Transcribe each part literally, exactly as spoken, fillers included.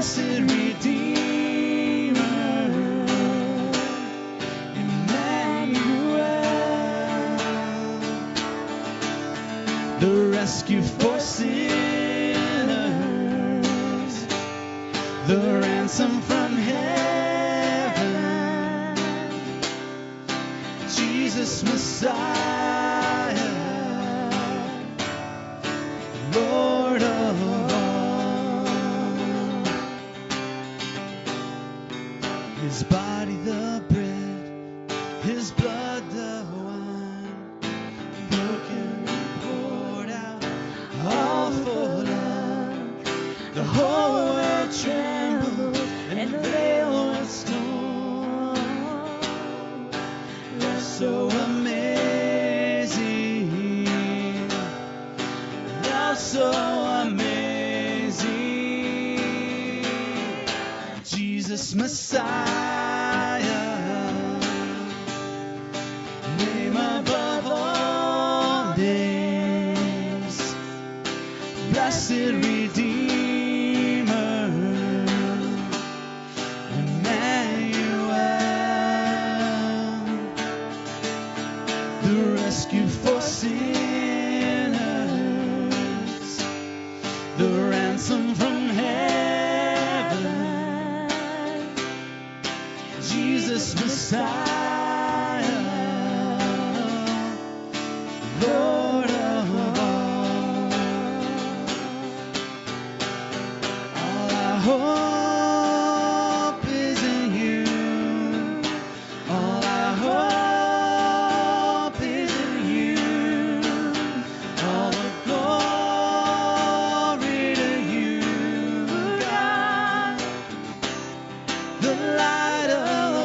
blessed Redeemer, Emmanuel, the rescue for sinners, the ransom from heaven, Jesus Messiah, Lord of all. His body the bread, His blood the wine, broken and poured out, all for love. The whole world trembled and the veil was torn. That's so amazing. That's so amazing. Jesus Messiah, name above all names, blessed Redeemer, Emmanuel, the rescue for sinners, the ransom from heaven, Jesus Messiah, Lord of all. All our hope is in you. All our hope is in you. All the glory to you, God, the light of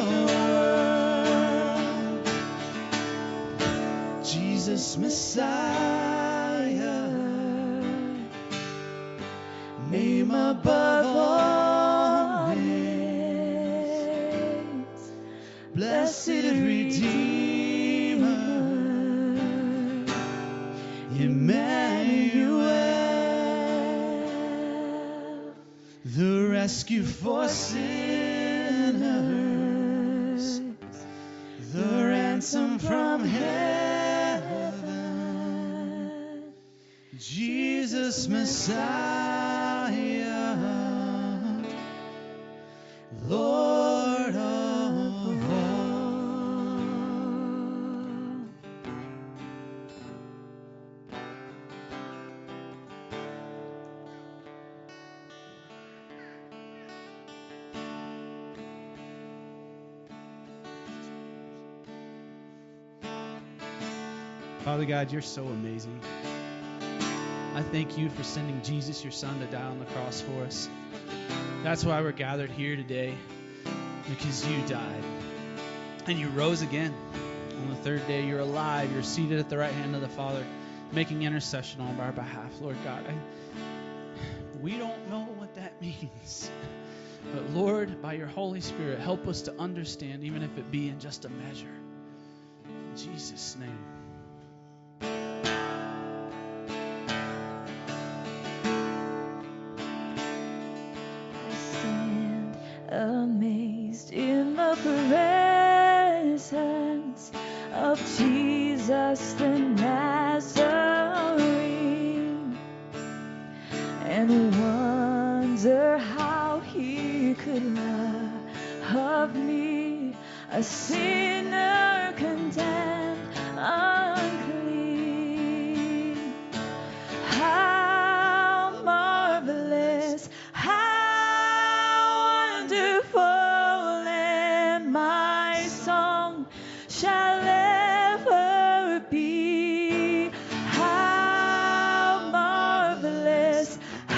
the world, Jesus Messiah, name above all names, blessed Redeemer, Emmanuel, the rescue for sinners, the ransom from heaven, Jesus Messiah, Lord of all. Father God, you're so amazing. I thank you for sending Jesus, your son, to die on the cross for us. That's why we're gathered here today, because you died and you rose again. On the third day, you're alive. You're seated at the right hand of the Father, making intercession on our behalf. Lord God, I, we don't know what that means. But Lord, by your Holy Spirit, help us to understand, even if it be in just a measure. In Jesus' name. Amazed in the presence of Jesus the Nazarene, and wonder how he could love me, a sinner condemned unclean. How marvelous, how shall ever be. How marvelous,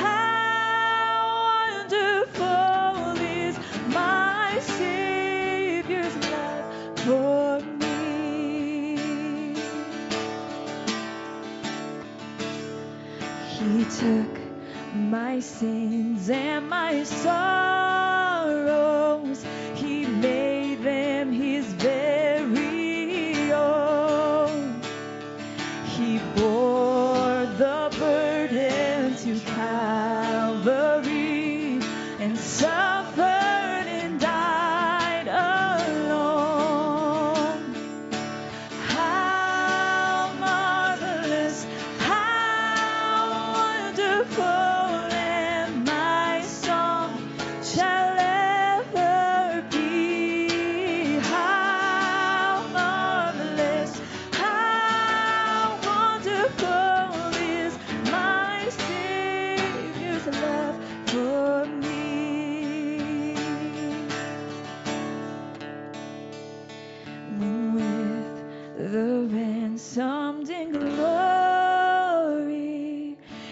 how wonderful is my Savior's love for me. He took my sins and my sorrows, he made them his very own. He bore the burden to Calvary and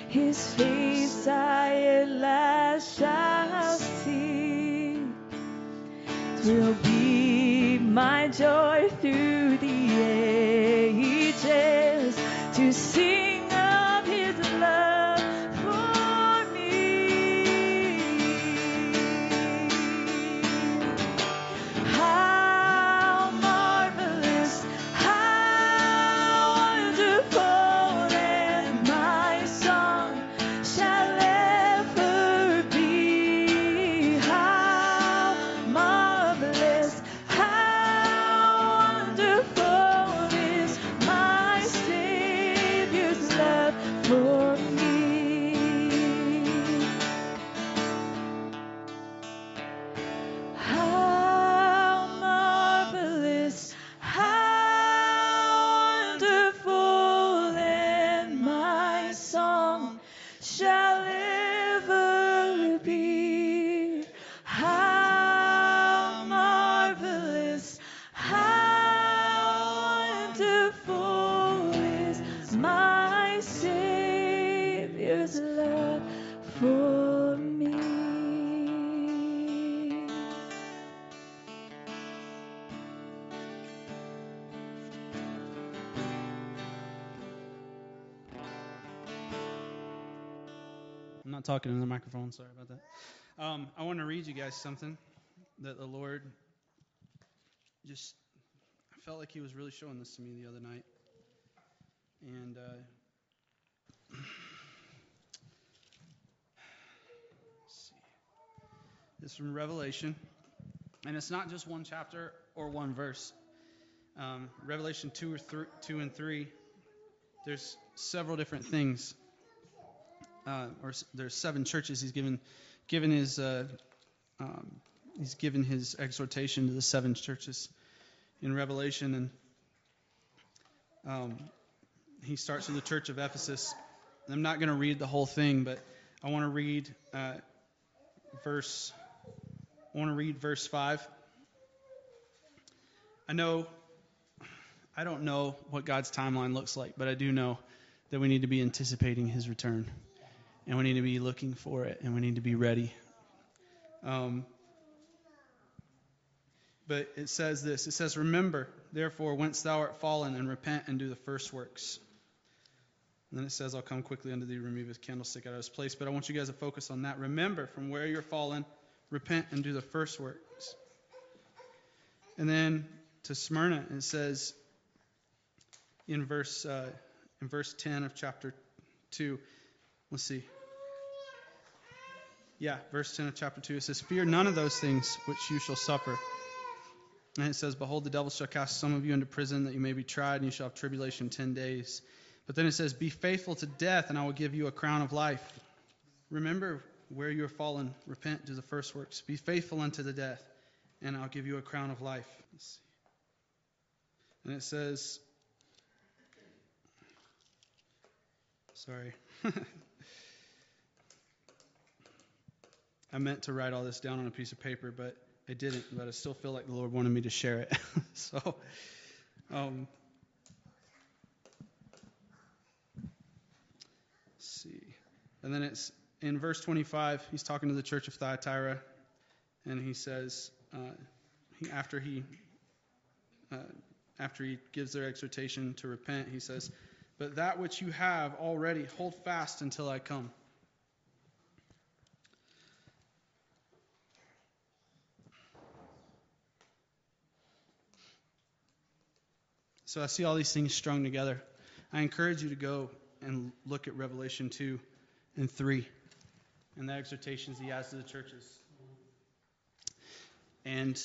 His face I at last shall see. Will be my joy through the ages to sing of His love for me. How marvelous, how wonderful, and my song shall ever be. How marvelous, how wonderful is my Savior's love for me. How marvelous, how wonderful, and my song shall ever be. How marvelous, how wonderful is my Savior's love for me. I'm not talking in the microphone. Sorry about that. Um, I want to read you guys something that the Lord just, I felt like He was really showing this to me the other night. And uh, let's see. It's from Revelation. And it's not just one chapter or one verse. Um, Revelation two or th- two and three. There's several different things. Uh, or s- there's seven churches He's given, given his, uh, um, He's given His exhortation to the seven churches in Revelation, and um, He starts with the church of Ephesus. I'm not going to read the whole thing, but I want to read uh, verse. I want to read verse five. I know, I don't know what God's timeline looks like, but I do know that we need to be anticipating His return. And we need to be looking for it, and we need to be ready. Um, but it says this. It says, "Remember, therefore, whence thou art fallen, and repent and do the first works." And then it says, "I'll come quickly unto thee, remove his candlestick out of his place." But I want you guys to focus on that. Remember from where you're fallen, repent and do the first works. And then to Smyrna, it says in verse uh, in verse ten of chapter two. Let's see. Yeah, verse ten of chapter two, it says, "Fear none of those things which you shall suffer." And it says, "Behold, the devil shall cast some of you into prison, that you may be tried, and you shall have tribulation ten days. But then it says, "Be faithful to death, and I will give you a crown of life." Remember where you are fallen, repent, do the first works. Be faithful unto the death, and I'll give you a crown of life. Let's see. And it says, sorry. I meant to write all this down on a piece of paper, but I didn't. But I still feel like the Lord wanted me to share it. so, um, let's see. And then it's in verse twenty-five. He's talking to the church of Thyatira, and he says, uh, he, after he uh, after he gives their exhortation to repent, he says, "But that which you have already, hold fast until I come." So I see all these things strung together. I encourage you to go and look at Revelation two and three and the exhortations he has to the churches. And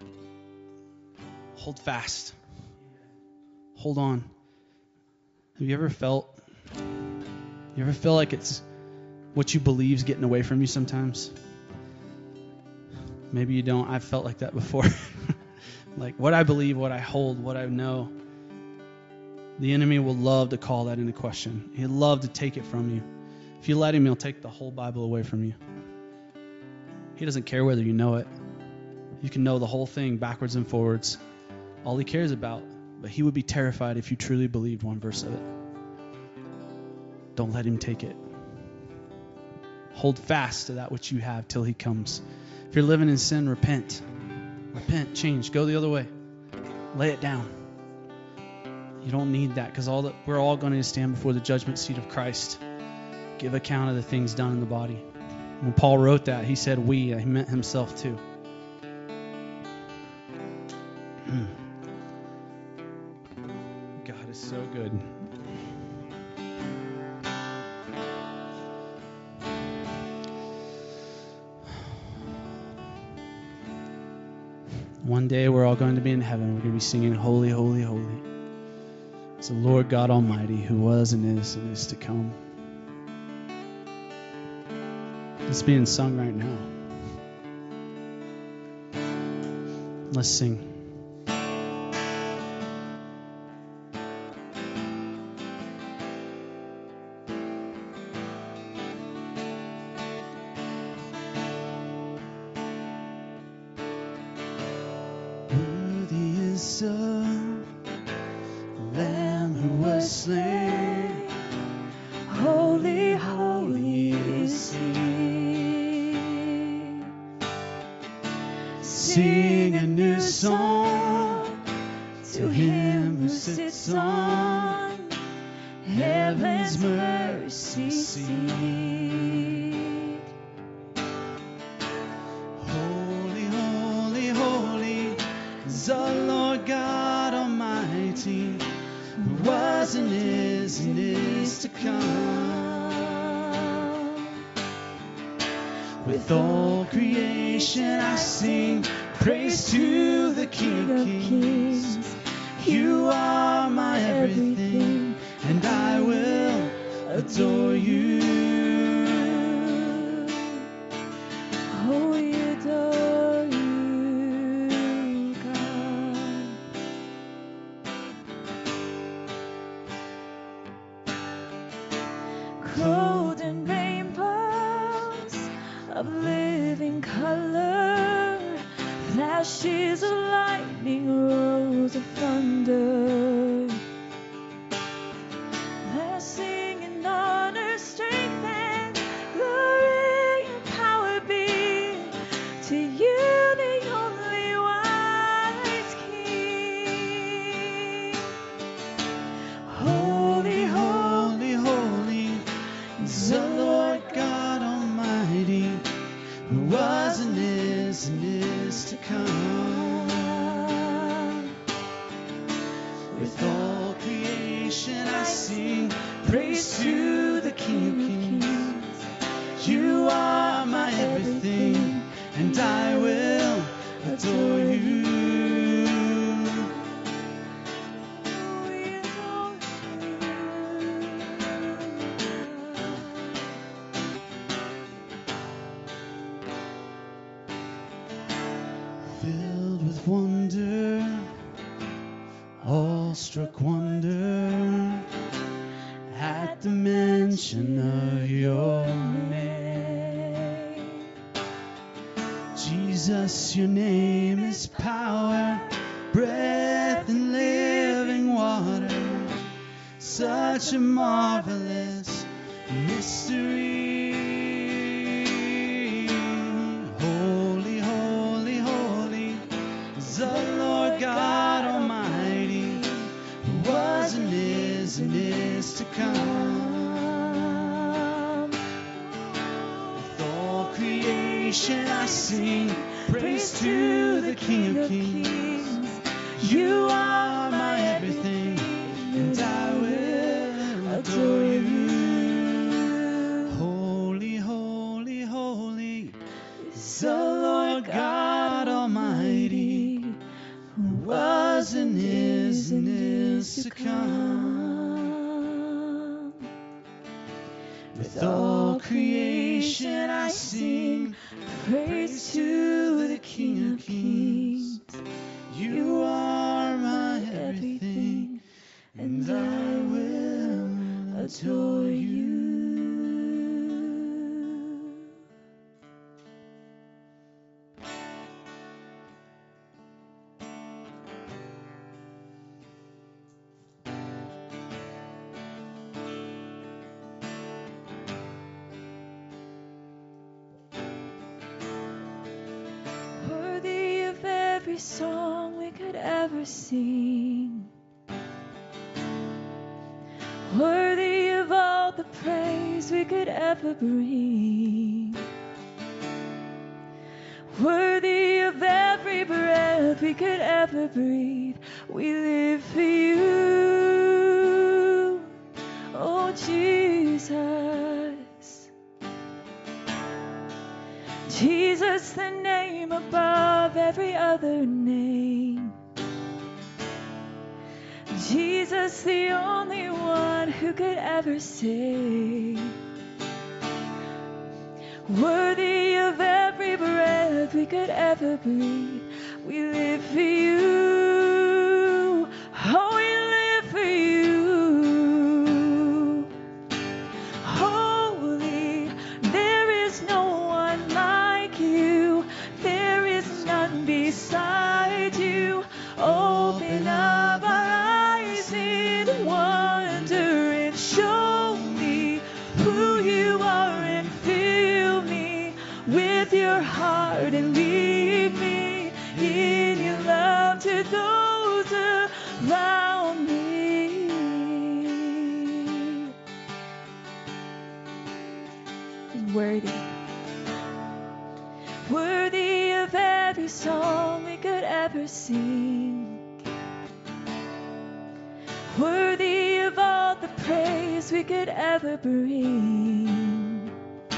hold fast. Hold on. Have you ever felt, you ever feel like it's what you believe is getting away from you sometimes? Maybe you don't. I've felt like that before. Like what I believe, what I hold, what I know. The enemy will love to call that into question. He'll love to take it from you. If you let him, he'll take the whole Bible away from you. He doesn't care whether you know it. You can know the whole thing backwards and forwards. All he cares about. But he would be terrified if you truly believed one verse of it. Don't let him take it. Hold fast to that which you have till he comes. If you're living in sin, repent. Repent, change, go the other way. Lay it down. You don't need that because all that we're all going to stand before the judgment seat of Christ. Give account of the things done in the body. When Paul wrote that, he said we, he meant himself too. God is so good. One day we're all going to be in heaven. We're going to be singing holy, holy, holy. It's the Lord God Almighty who was and is and is to come. It's being sung right now. Let's sing. Worthy is the Lamb who was slain. Holy, holy is he. Sing a new song to him who sits on heaven's mercy seat. Holy, holy, holy is the Lord God Almighty, who was and is and is to come. With all creation I sing praise to the King of Kings. You are my everything, and I will adore you. Oh, we adore you, God. Clothed in rainbows of living color, flashes of lightning, rolls of thunder. Blessing and honor, strength and glory and power be to you, the only wise King. Holy, holy, holy is the Lord God Almighty, who was and is and is to come. With all creation I sing praise to the King of Kings. You are my everything, and I will adore you. We adore Filled with wonder, awestruck wonder, at the mention of your name. Jesus, your name is power, breath and living water, such a marvelous mystery. Holy, holy, holy is the Lord God Almighty, who was and is and is to come. With all creation I sing praise to the King of Kings. You are my everything, and I will adore you. Holy, holy, holy is the Lord God Almighty, who was and is and is to come. With all creation I sing praise to the King of Kings. You are my everything, and I will adore you. every song we could ever sing. Worthy of all the praise we could ever bring. Worthy of every breath we could ever breathe. We live for you, oh Jesus. Jesus, the name above every other name. Jesus, the only one who could ever save. Worthy of every breath we could ever breathe. We live for you. Oh, we live for you. Holy, there is no one like you. There is none beside you. Open up our eyes in wonder and show me who you are and fill me with your heart and lead me in your love to those around me. And worthy, worthy of every song we could ever sing. Worthy of all the praise we could ever bring.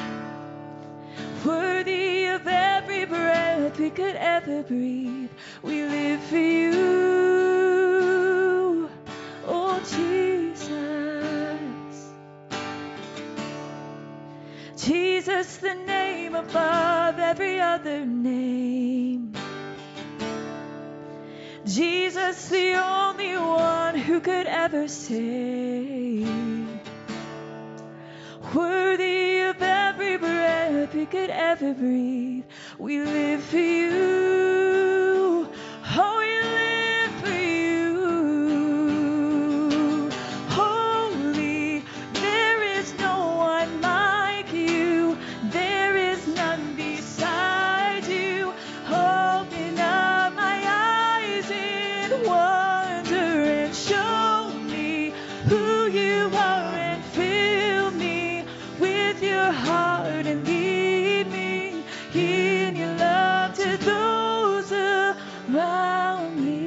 Worthy of every breath we could ever breathe. We live for you, oh Jesus. Jesus, the name above every other name. Jesus, the only one who could ever save. Worthy of every breath we could ever breathe. We live for you. Oh, we live for you. Holy, there is no one like you. There is none beside you. Open up my eyes in wonder and show me who you are and fill me with your heart and lead me in your love to those around me.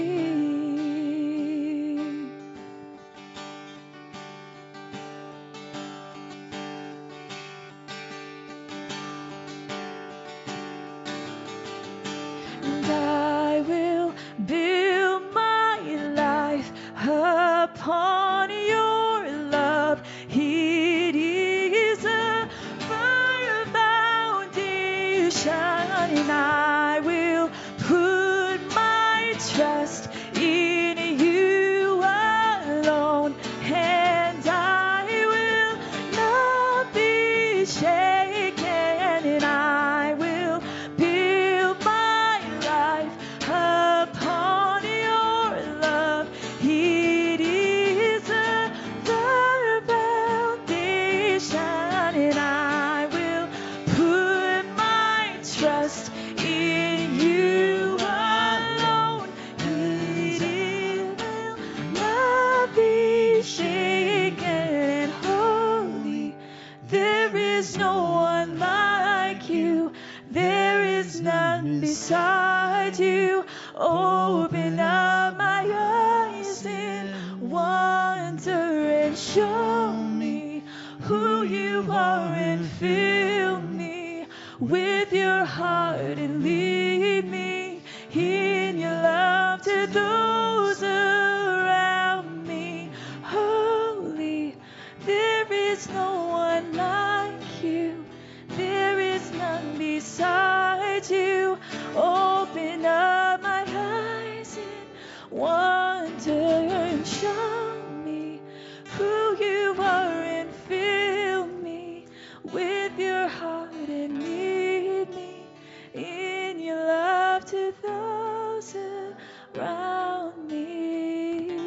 And I will build my life upon your love. It is a firm foundation, and I will put my trust in you alone, and I will not be shaken, and I will build my life upon your love. It is a firm foundation, and I will put my trust in you alone. It will not be shaken. Holy, there is no one like you. There is none beside you. Open up my eyes in wonder and show me who you are and fill me with your heart and lead me in your love to those around me. Holy, there is no one like you. There is none beside you. Open up my eyes in wonder and show me who you are and fill me with your heart and lead me in your love to those around me.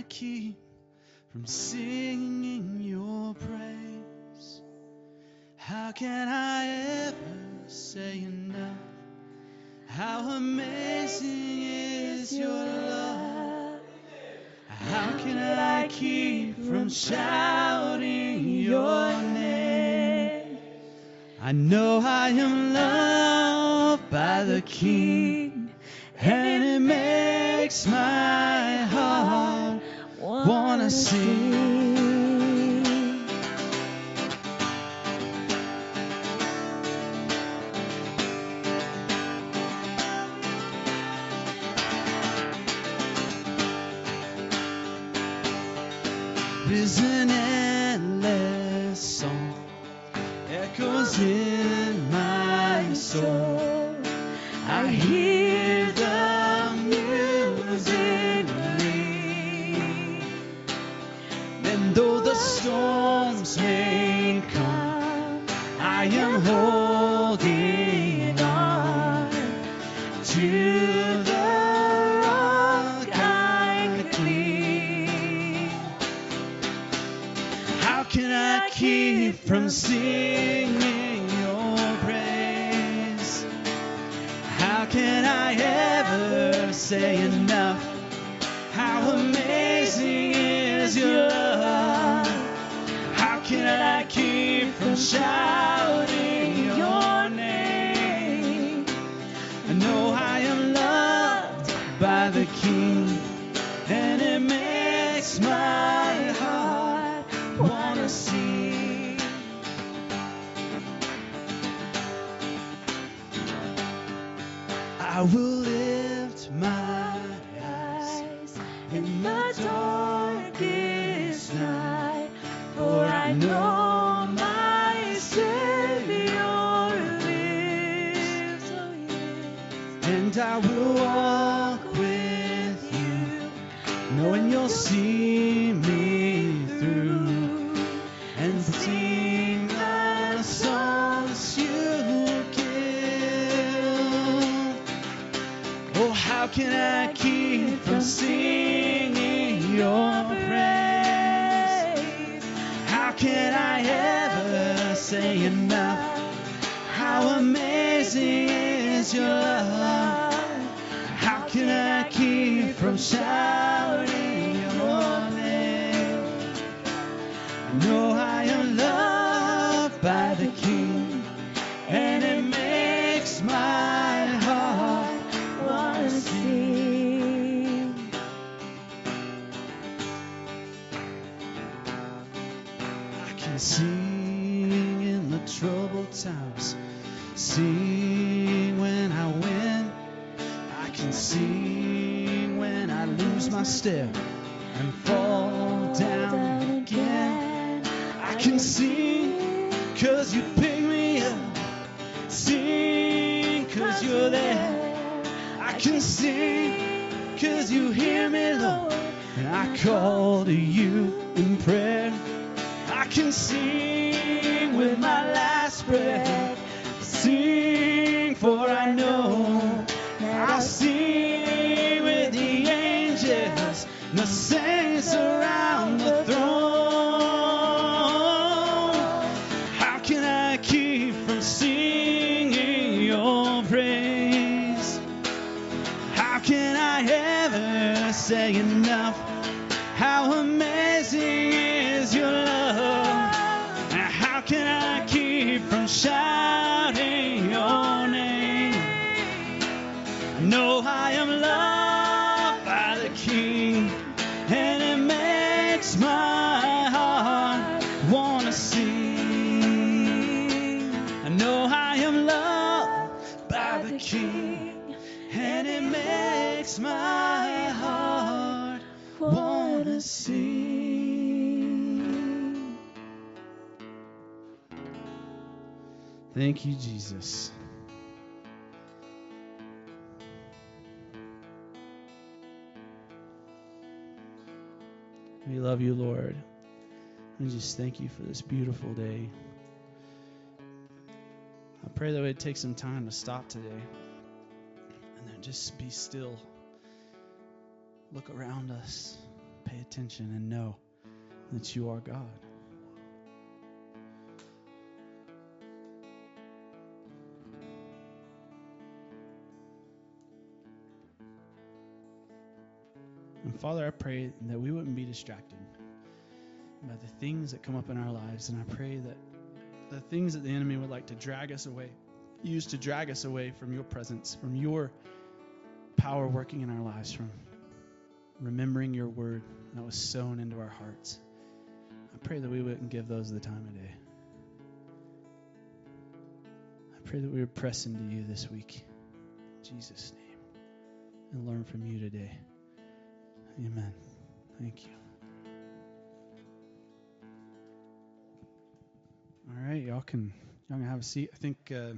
keep from singing your praise? How can I ever say enough? How amazing is your love? How can I keep from shouting your name? I know I am loved by the King, and it makes my heart wanna sing. Is an endless song echoes in my soul. I hear the music ring. And though the storms may come, I am holding on to the rock I cling. How can I keep from singing your praise? How can I ever say enough? How amazing is your love? How can I keep from shouting your name? I know I am loved by the King, and it makes my heart wanna sing. I will lift my eyes in the darkest night, for I know my Savior lives, oh yes. And I will walk with you, knowing you'll see me through, and sing the songs you give. Oh, how can I keep from singing your praise? How can I ever say enough? How amazing is your love? How can I keep from shouting your name? I know I am loved by the King, and it makes my heart wanna sing. I can sing in the troubled times, sing when I win. I can sing when I lose my step and fall down again. I can sing 'cause you pick me up, sing 'cause you're there. I can sing 'cause you hear me, Lord, and I call to you in prayer. I can sing with my last breath, sing for I know that I'll sing with the angels, the saints around the throne. How can I keep from singing your praise? How can I ever say enough? How amazing is your love? And how can I keep from shouting your name? I know I am loved by the King, and it makes my heart wanna sing. I know I am loved by the King, and it makes my heart wanna sing. Thank you, Jesus. We love you, Lord. And just thank you for this beautiful day. I pray that we'd take some time to stop today and then just be still. Look around us. pay attention and know that you are God. And Father, I pray that we wouldn't be distracted by the things that come up in our lives. And I pray that the things that the enemy would like to drag us away, use to drag us away from your presence, from your power working in our lives, from remembering your word that was sown into our hearts. I pray that we wouldn't give those the time of day. I pray that we would press into you this week. In Jesus' name. And learn from you today. Amen. Thank you. All right, y'all can y'all can have a seat. I think uh,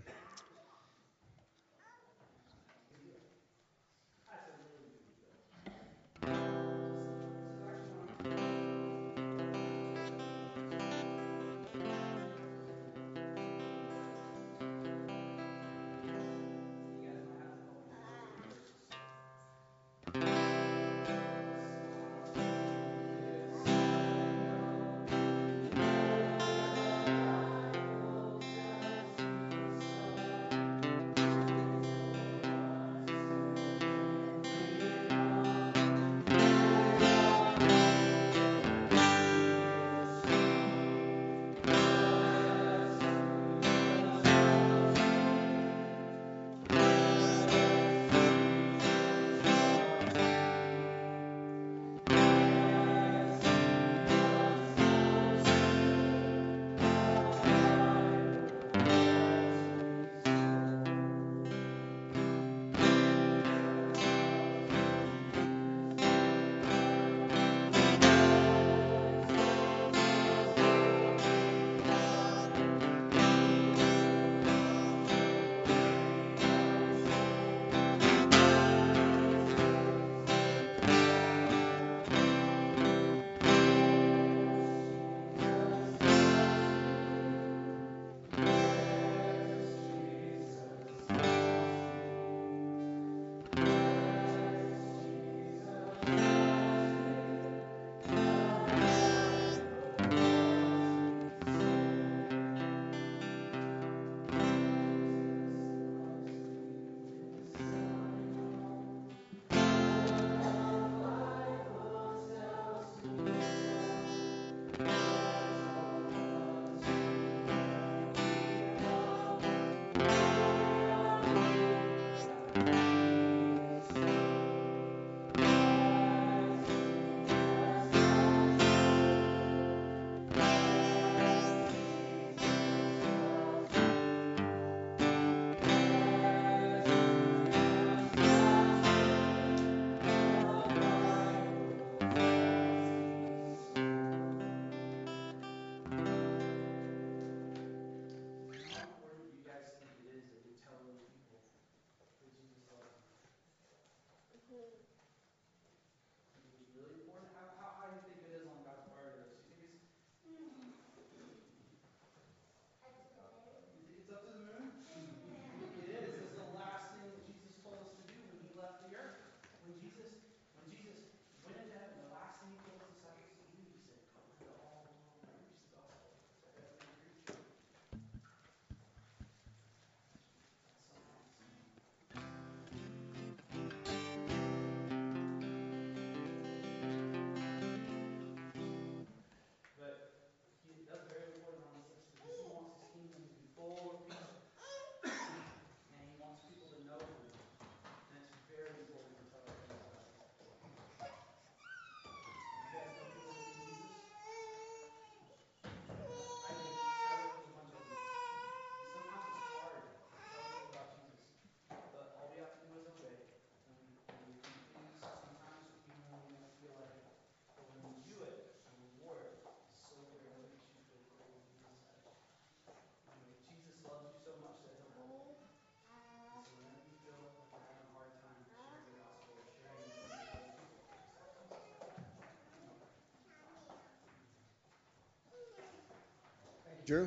Drew.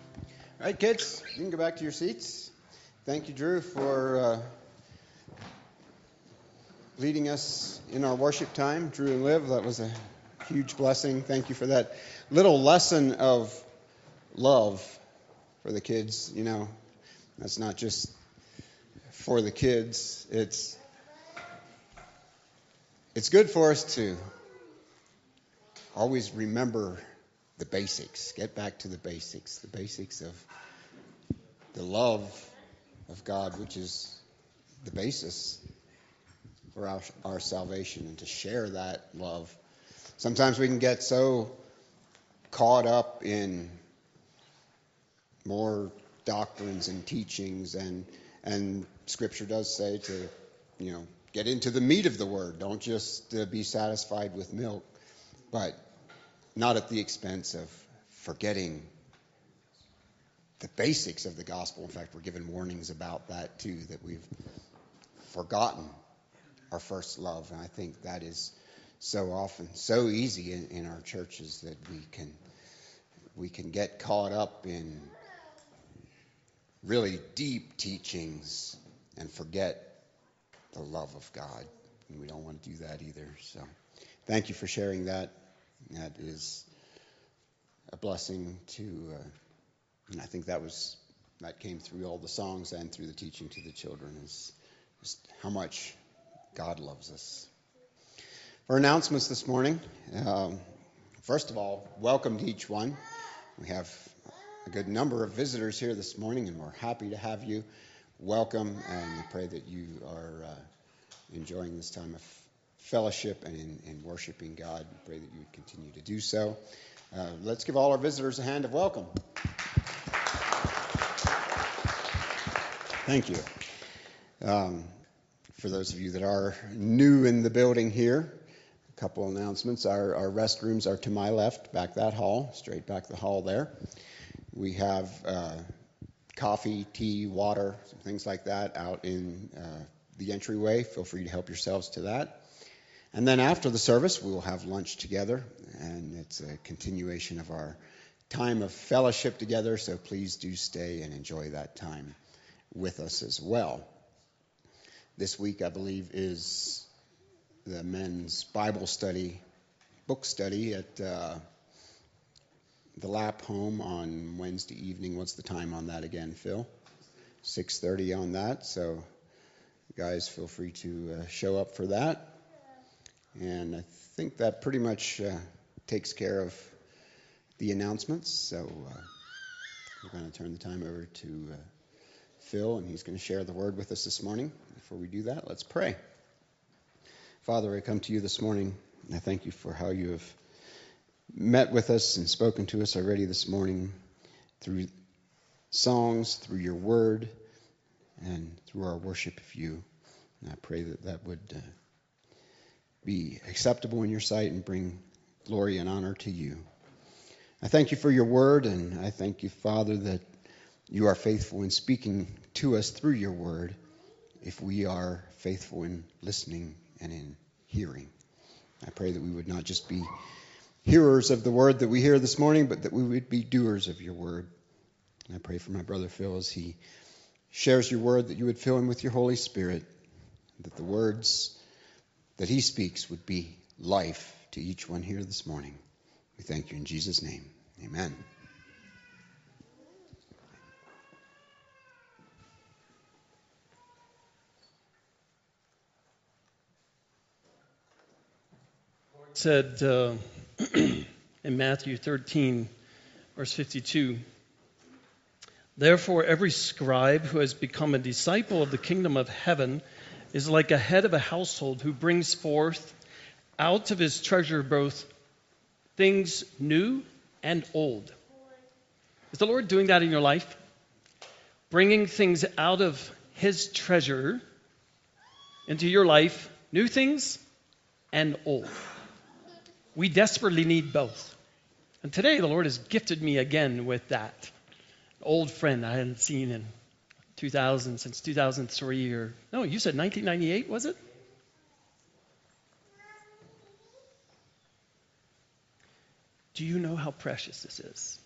All right, kids, you can go back to your seats. Thank you, Drew, for uh, leading us in our worship time. Drew and Liv, that was a huge blessing. Thank you for that little lesson of love for the kids. You know, that's not just for the kids. It's it's good for us to always remember the basics. Get back to the basics. The basics of the love of God, which is the basis for our, our salvation, and to share that love. Sometimes we can get so caught up in more doctrines and teachings, and and Scripture does say to, you know, get into the meat of the Word. Don't just uh, be satisfied with milk, but not at the expense of forgetting the basics of the gospel. In fact, we're given warnings about that too, that we've forgotten our first love. And I think that is so often so easy in, in our churches, that we can we can get caught up in really deep teachings and forget the love of God. And we don't want to do that either. So thank you for sharing that. That is a blessing to uh, and I think that was that came through all the songs and through the teaching to the children, is just how much God loves us. For announcements this morning, um, first of all, welcome to each one. We have a good number of visitors here this morning, and we're happy to have you. Welcome, and we pray that you are uh, enjoying this time of fellowship and in, in worshiping God. We pray that you would continue to do so. Uh, let's give all our visitors a hand of welcome. Thank you. Um, for those of you that are new in the building here, a couple announcements. Our, our restrooms are to my left, back that hall, straight back the hall there. We have uh, coffee, tea, water, some things like that out in uh, the entryway. Feel free to help yourselves to that. And then after the service, we will have lunch together, and it's a continuation of our time of fellowship together, so please do stay and enjoy that time with us as well. This week, I believe, is the men's Bible study, book study at uh, the Lap Home on Wednesday evening. What's the time on that again, Phil? six thirty on that, so guys, feel free to uh, show up for that. And I think that pretty much uh, takes care of the announcements. So uh, we're going to turn the time over to uh, Phil, and he's going to share the word with us this morning. Before we do that, let's pray. Father, I come to you this morning, and I thank you for how you have met with us and spoken to us already this morning through songs, through your word, and through our worship of you. And I pray that that would uh, be acceptable in your sight and bring glory and honor to you. I thank you for your word, and I thank you, Father, that you are faithful in speaking to us through your word if we are faithful in listening and in hearing. I pray that we would not just be hearers of the word that we hear this morning, but that we would be doers of your word. And I pray for my brother Phil as he shares your word, that you would fill him with your Holy Spirit, that the words that he speaks would be life to each one here this morning. We thank you in Jesus' name. Amen. Said uh, in Matthew thirteen, verse fifty-two, therefore every scribe who has become a disciple of the kingdom of heaven is like a head of a household who brings forth out of his treasure both things new and old. Is the Lord doing that in your life? Bringing things out of his treasure into your life, new things and old. We desperately need both. And today the Lord has gifted me again with that. An old friend I hadn't seen in two thousand, since two thousand three, or no, you said nineteen ninety-eight, was it? Do you know how precious this is?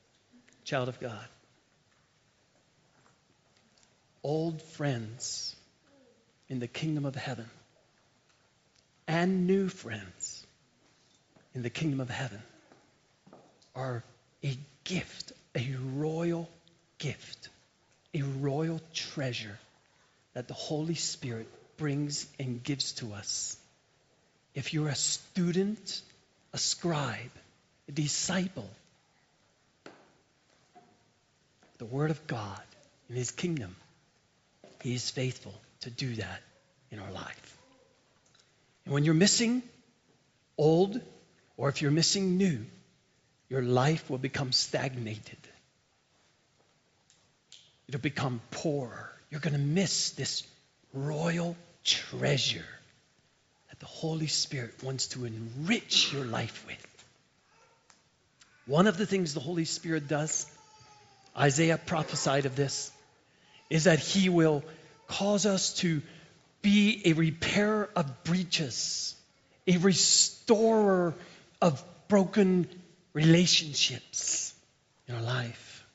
Child of God. Old friends in the kingdom of heaven and new friends in the kingdom of heaven are a gift, a royal gift, a royal treasure that the Holy Spirit brings and gives to us. If you're a student, a scribe, a disciple, the Word of God in His kingdom, He is faithful to do that in our life. And when you're missing old, or if you're missing new, your life will become stagnated. It'll become poorer. You're going to miss this royal treasure that the Holy Spirit wants to enrich your life with. One of the things the Holy Spirit does, Isaiah prophesied of this, is that He will cause us to be a repairer of breaches, a restorer of broken relationships in our life.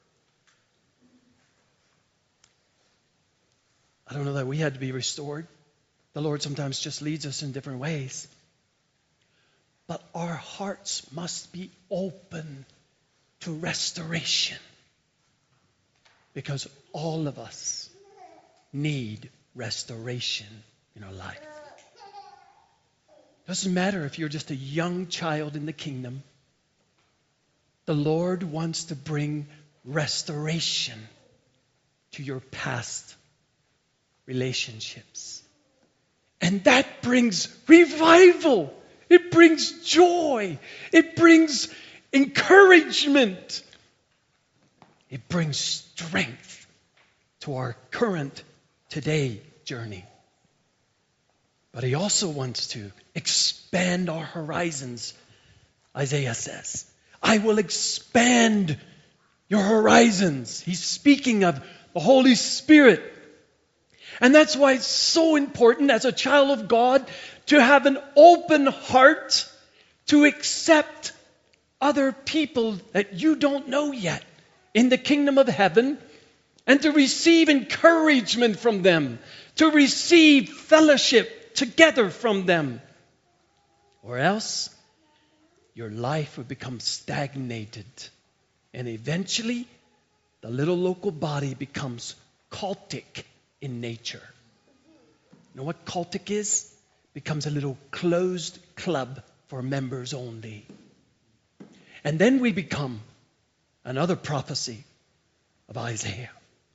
I don't know that we had to be restored. The Lord sometimes just leads us in different ways. But our hearts must be open to restoration, because all of us need restoration in our life. Doesn't matter if you're just a young child in the kingdom. The Lord wants to bring restoration to your past relationships. And that brings revival. It brings joy. It brings encouragement. It brings strength to our current today journey. But He also wants to expand our horizons. Isaiah says, I will expand your horizons. He's speaking of the Holy Spirit. And that's why it's so important as a child of God to have an open heart to accept other people that you don't know yet in the kingdom of heaven, and to receive encouragement from them, to receive fellowship together from them. Or else your life would become stagnated, and eventually the little local body becomes cultic in nature. You know what cultic is? Becomes a little closed club for members only. And then we become another prophecy of Isaiah.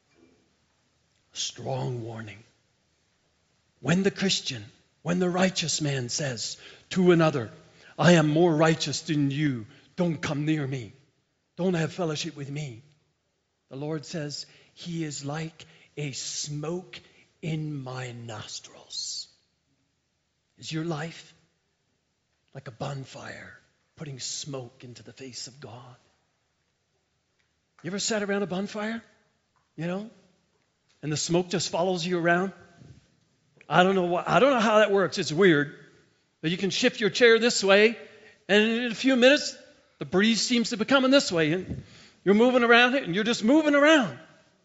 A strong warning. When the Christian, when the righteous man says to another, I am more righteous than you, don't come near me, don't have fellowship with me, the Lord says, he is like a smoke in my nostrils. Is your life like a bonfire putting smoke into the face of God? You ever sat around a bonfire, you know, and the smoke just follows you around? I don't know what, I don't know how that works. It's weird. But you can shift your chair this way, and in a few minutes, the breeze seems to be coming this way, and you're moving around it, and you're just moving around.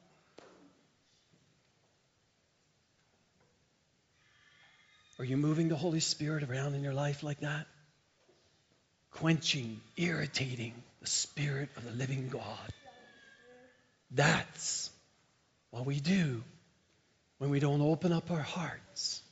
Are you moving the Holy Spirit around in your life like that? Quenching, irritating the Spirit of the living God. That's what we do when we don't open up our hearts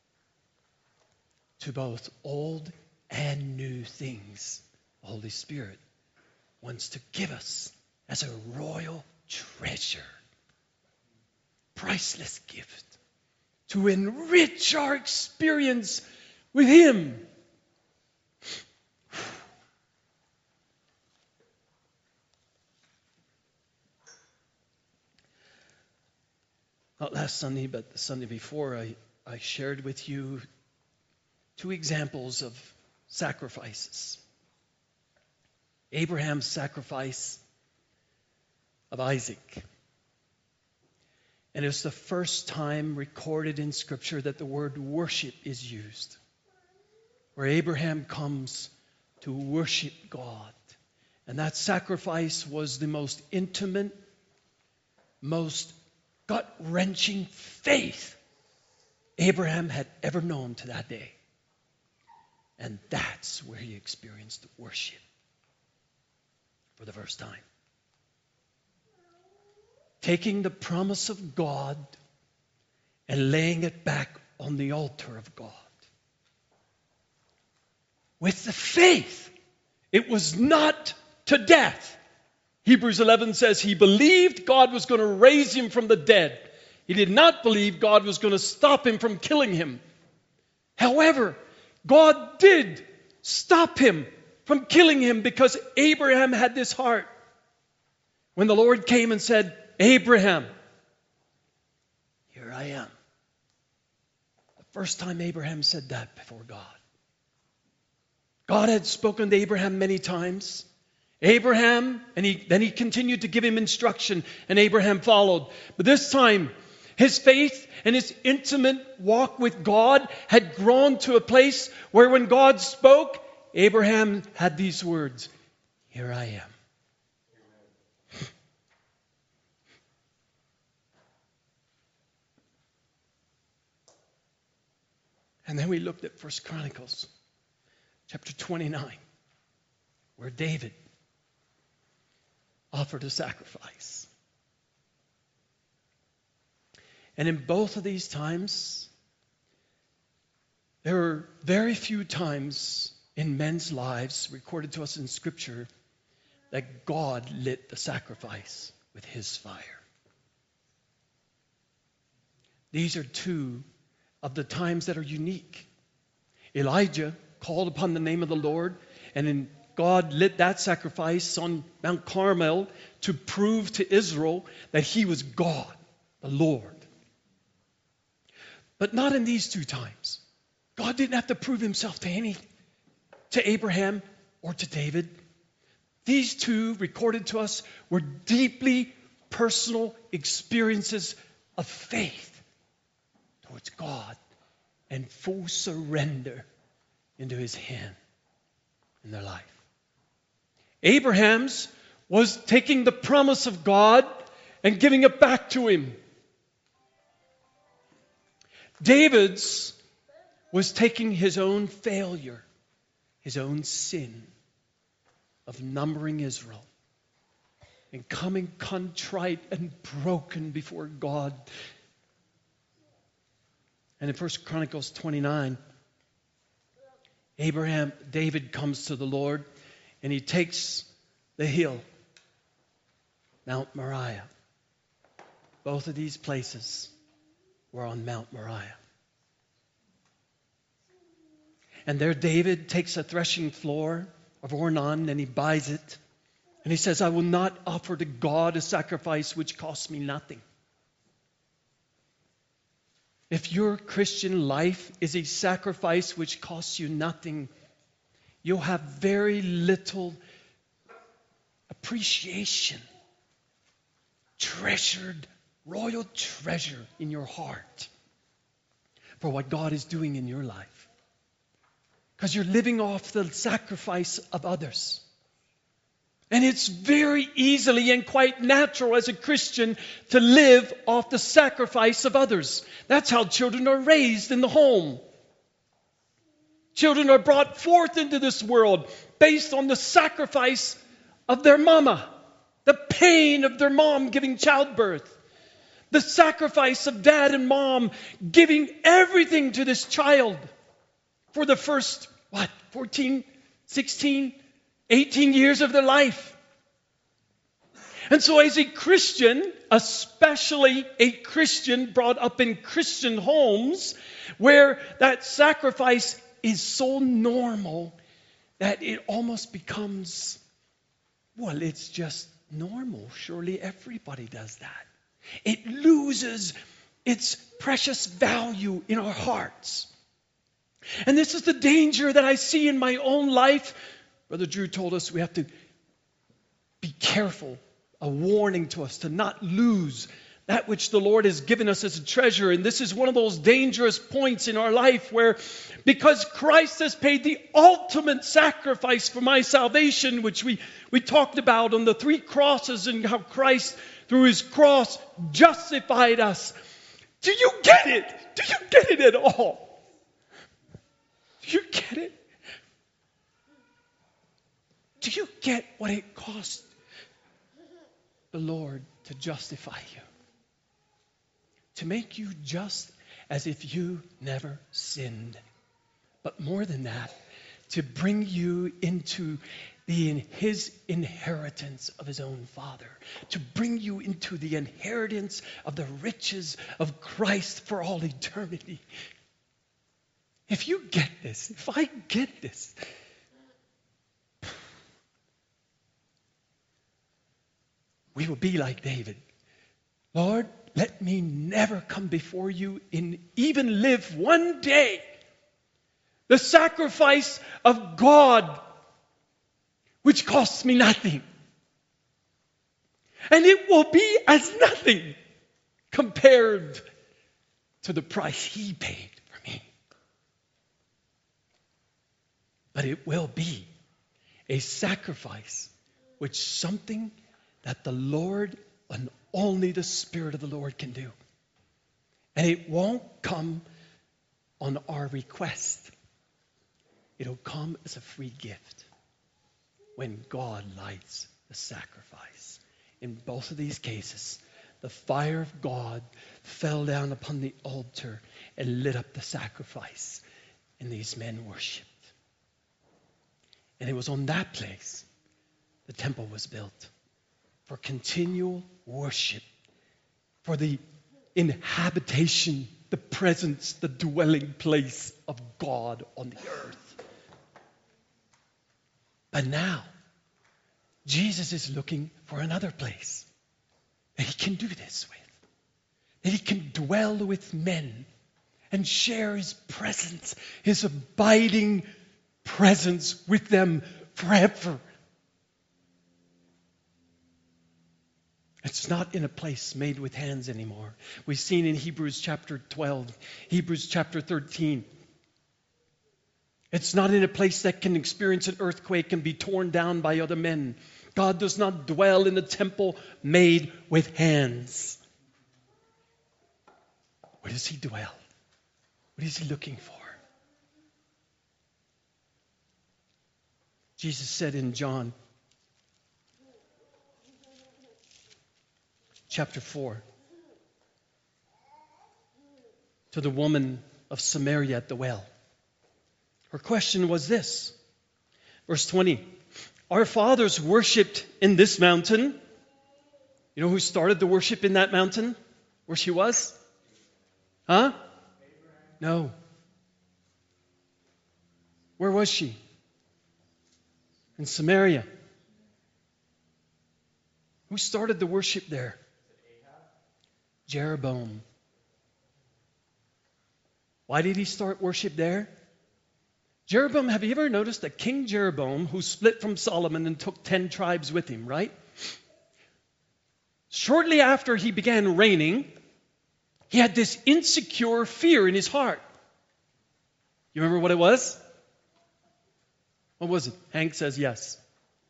to both old and new things the Holy Spirit wants to give us as a royal treasure. Priceless gift to enrich our experience with Him. Not last Sunday, but the Sunday before, I, I shared with you two examples of sacrifices. Abraham's sacrifice of Isaac. And it's the first time recorded in Scripture that the word worship is used, where Abraham comes to worship God. And that sacrifice was the most intimate, most gut-wrenching faith Abraham had ever known to that day. And that's where he experienced worship for the first time. Taking the promise of God and laying it back on the altar of God. With the faith, it was not to death. Hebrews eleven says he believed God was going to raise him from the dead. He did not believe God was going to stop him from killing him. However, God did stop him from killing him because Abraham had this heart. When the Lord came and said, Abraham, here I am. The first time Abraham said that before God. God had spoken to Abraham many times. Abraham, and he, then he continued to give him instruction, and Abraham followed. But this time, his faith and his intimate walk with God had grown to a place where when God spoke, Abraham had these words, here I am. And then we looked at First Chronicles chapter twenty-nine, where David offered a sacrifice. And in both of these times, there were very few times in men's lives recorded to us in Scripture that God lit the sacrifice with his fire. These are two of the times that are unique. Elijah called upon the name of the Lord, and in God lit that sacrifice on Mount Carmel to prove to Israel that he was God, the Lord. But not in these two times. God didn't have to prove himself to any, to Abraham or to David. These two, recorded to us, were deeply personal experiences of faith towards God and full surrender into his hand in their life. Abraham's was taking the promise of God and giving it back to him. David's was taking his own failure, his own sin of numbering Israel and coming contrite and broken before God. And in First Chronicles twenty-nine, Abraham, David comes to the Lord and he takes the hill, Mount Moriah. Both of these places were on Mount Moriah. And there David takes a threshing floor of Ornan and he buys it. And he says, I will not offer to God a sacrifice which costs me nothing. If your Christian life is a sacrifice which costs you nothing, you'll have very little appreciation, treasured, royal treasure in your heart for what God is doing in your life. Because you're living off the sacrifice of others. And it's very easily and quite natural as a Christian to live off the sacrifice of others. That's how children are raised in the home. Children are brought forth into this world based on the sacrifice of their mama, the pain of their mom giving childbirth, the sacrifice of dad and mom giving everything to this child for the first, what, fourteen, sixteen, eighteen years of their life. And so as a Christian, especially a Christian brought up in Christian homes, where that sacrifice is so normal that it almost becomes, well, it's just normal. Surely everybody does that. It loses its precious value in our hearts. And this is the danger that I see in my own life. Brother Drew told us we have to be careful, a warning to us to not lose that which the Lord has given us as a treasure. And this is one of those dangerous points in our life where, because Christ has paid the ultimate sacrifice for my salvation, which we, we talked about on the three crosses and how Christ, through his cross, justified us. Do you get it? Do you get it at all? Do you get it? Do you get what it cost the Lord to justify you? To make you just as if you never sinned. But more than that, to bring you into the, his inheritance of his own Father. To bring you into the inheritance of the riches of Christ for all eternity. If you get this, if I get this, we will be like David. Lord, let me never come before you and even live one day the sacrifice of God, which costs me nothing. And it will be as nothing compared to the price he paid for me. But it will be a sacrifice which something that the Lord and only the Spirit of the Lord can do. And it won't come on our request. It'll come as a free gift when God lights the sacrifice. In both of these cases, the fire of God fell down upon the altar and lit up the sacrifice, and these men worshipped. And it was on that place the temple was built for continual worship, for the inhabitation, the presence, the dwelling place of God on the earth. But now, Jesus is looking for another place that he can do this with, that he can dwell with men and share his presence, his abiding presence with them forever. It's not in a place made with hands anymore. We've seen in Hebrews chapter twelve, Hebrews chapter thirteen. It's not in a place that can experience an earthquake and be torn down by other men. God does not dwell in a temple made with hands. Where does he dwell? What is he looking for? Jesus said in John chapter four to the woman of Samaria at the well. Her question was this, verse twenty. Our fathers worshipped in this mountain. You know who started the worship in that mountain where she was? Huh? No. Where was she? In Samaria. Who started the worship there? Jeroboam. Why did he start worship there? Jeroboam, have you ever noticed that King Jeroboam, who split from Solomon and took ten tribes with him, right? Shortly after he began reigning, he had this insecure fear in his heart. You remember what it was? What was it? Hank says yes.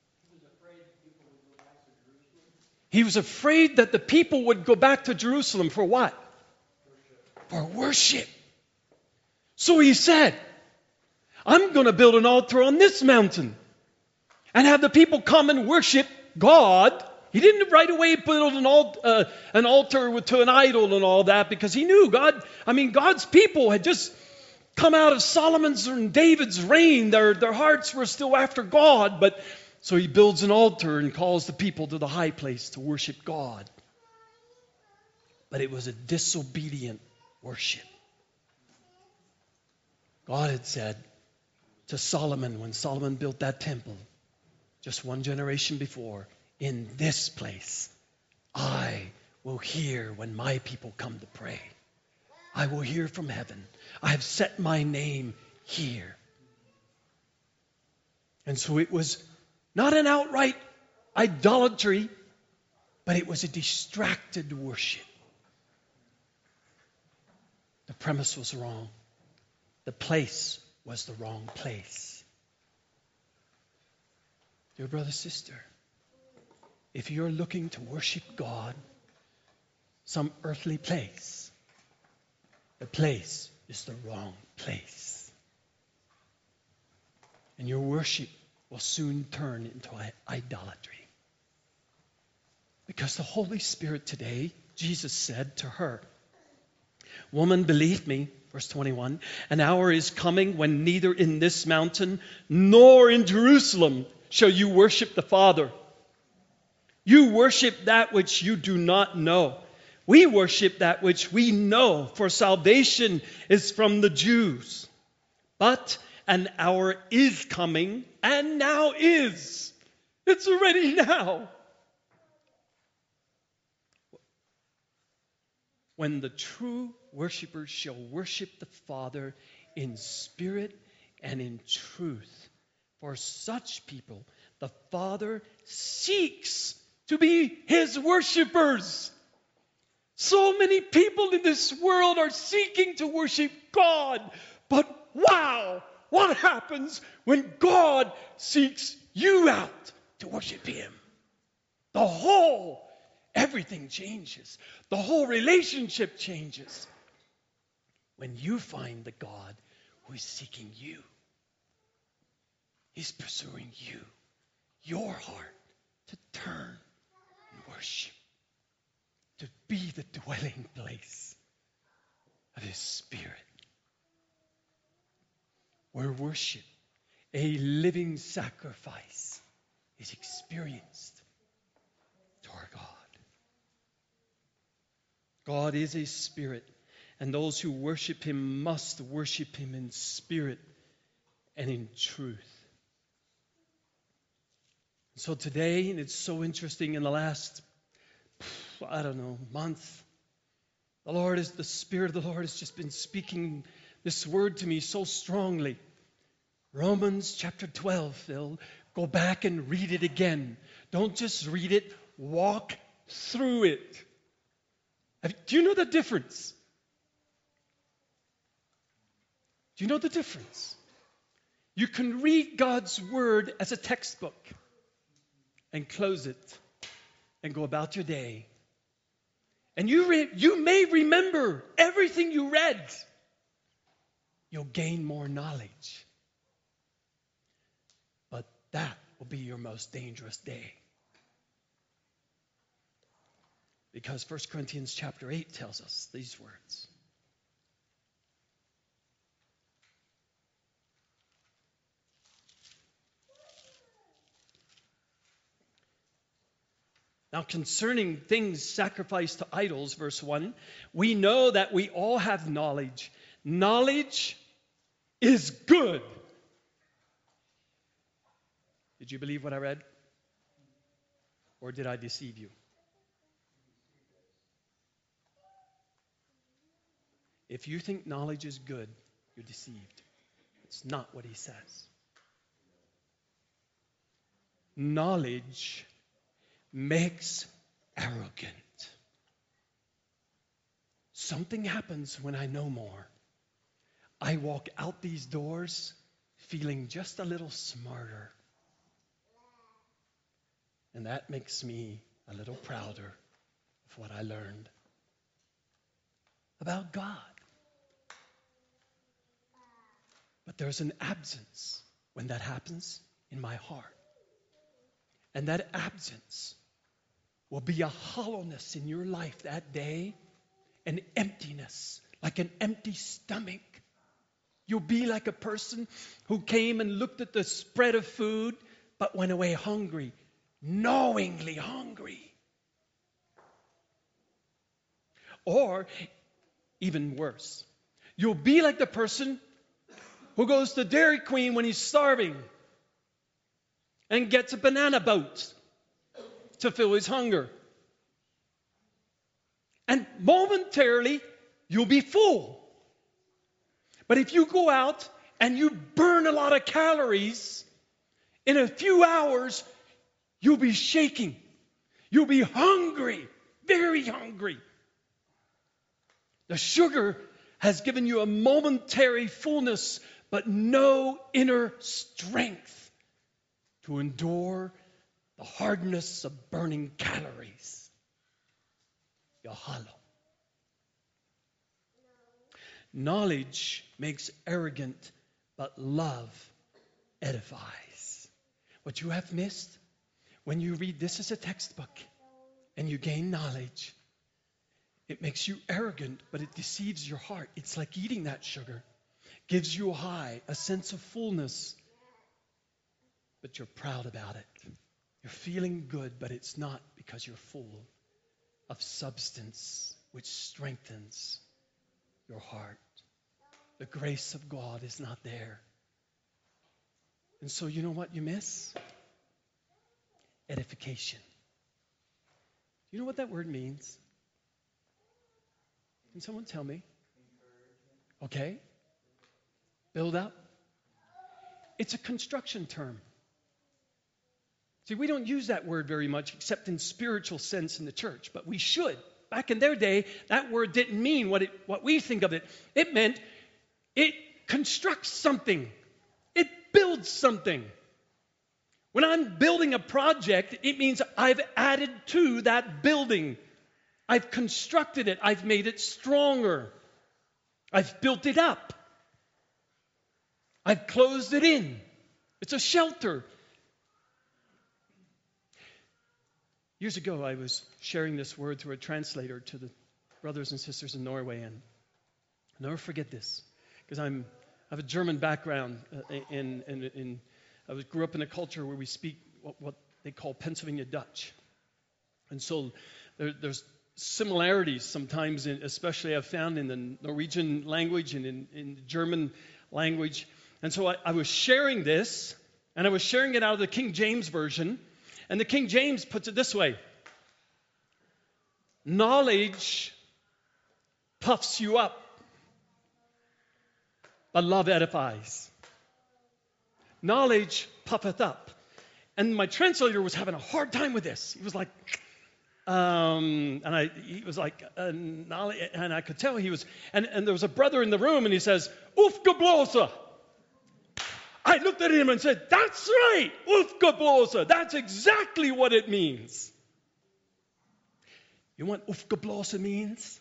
He was afraid that the people would go back to Jerusalem for what? Worship. For worship. So he said, I'm going to build an altar on this mountain and have the people come and worship God. He didn't right away build an, alt, uh, an altar with, to an idol and all that because he knew God, I mean, God's people had just come out of Solomon's and David's reign. Their, their hearts were still after God, but so he builds an altar and calls the people to the high place to worship God. But it was a disobedient worship. God had said to Solomon when Solomon built that temple, just one generation before, in this place, I will hear when my people come to pray. I will hear from heaven. I have set my name here. And so it was not an outright idolatry, but it was a distracted worship. The premise was wrong. The place was the wrong place. Dear brother, sister, if you're looking to worship God, some earthly place, the place is the wrong place. And your worship will soon turn into idolatry. Because the Holy Spirit today, Jesus said to her, "Woman, believe me," verse twenty-one, "an hour is coming when neither in this mountain nor in Jerusalem shall you worship the Father. You worship that which you do not know. We worship that which we know, for salvation is from the Jews. But an hour is coming, and now is. It's already now. When the true worshipers shall worship the Father in spirit and in truth. For such people, the Father seeks to be his worshipers." So many people in this world are seeking to worship God. But wow, what happens when God seeks you out to worship him? The whole, everything changes. The whole relationship changes. When you find the God who is seeking you. He's pursuing you, your heart, to turn and worship. To be the dwelling place of his Spirit. Where worship, a living sacrifice, is experienced to our God. God is a spirit, and those who worship him must worship him in spirit and in truth. So today, and it's so interesting, in the last I don't know, month. The Lord is, the Spirit of the Lord has just been speaking this word to me so strongly. Romans chapter twelve, Phil. Go back and read it again. Don't just read it, walk through it. Do you know the difference? Do you know the difference? You can read God's word as a textbook and close it and go about your day. And you, re- you may remember everything you read. You'll gain more knowledge. But that will be your most dangerous day. Because First Corinthians chapter eight tells us these words. Now, concerning things sacrificed to idols, verse one, we know that we all have knowledge. Knowledge is good. Did you believe what I read? Or did I deceive you? If you think knowledge is good, you're deceived. It's not what he says. Knowledge makes arrogant. Something happens when I know more. I walk out these doors feeling just a little smarter. And that makes me a little prouder of what I learned about God. But there's an absence when that happens in my heart. And that absence will be a hollowness in your life that day, an emptiness, like an empty stomach. You'll be like a person who came and looked at the spread of food, but went away hungry, knowingly hungry. Or, even worse, you'll be like the person who goes to Dairy Queen when he's starving and gets a banana boat to fill his hunger. And momentarily, you'll be full. But if you go out and you burn a lot of calories, in a few hours, you'll be shaking. You'll be hungry, very hungry. The sugar has given you a momentary fullness, but no inner strength to endure the hardness of burning calories. You're hollow. Knowledge makes arrogant, but love edifies. What you have missed when you read this as a textbook and you gain knowledge, it makes you arrogant, but it deceives your heart. It's like eating that sugar. Gives you a high, a sense of fullness, but you're proud about it. You're feeling good, but it's not, because you're full of substance which strengthens your heart. The grace of God is not there. And so you know what you miss? Edification. You know what that word means? Can someone tell me? Okay. Build up. It's a construction term. See, we don't use that word very much except in spiritual sense in the church, but we should. Back in their day, that word didn't mean what it what we think of it. It meant it constructs something. It builds something. When I'm building a project, it means I've added to that building. I've constructed it. I've made it stronger. I've built it up. I've closed it in. It's a shelter. Years ago, I was sharing this word through a translator to the brothers and sisters in Norway, and I'll never forget this, because I'm I have a German background, uh, in, in, in I was, grew up in a culture where we speak what, what they call Pennsylvania Dutch, and so there, there's similarities sometimes, in, especially I've found in the Norwegian language and in, in the German language, and so I, I was sharing this, and I was sharing it out of the King James Version. And the King James puts it this way: knowledge puffs you up, but love edifies. Knowledge puffeth up. And my translator was having a hard time with this. He was like, um, and I, he was like, uh, knowledge, and I could tell he was, and, and there was a brother in the room, and he says, Ufgeblosa. I looked at him and said, that's right, Ufgeblosa. That's exactly what it means. You know what Ufgeblosa means?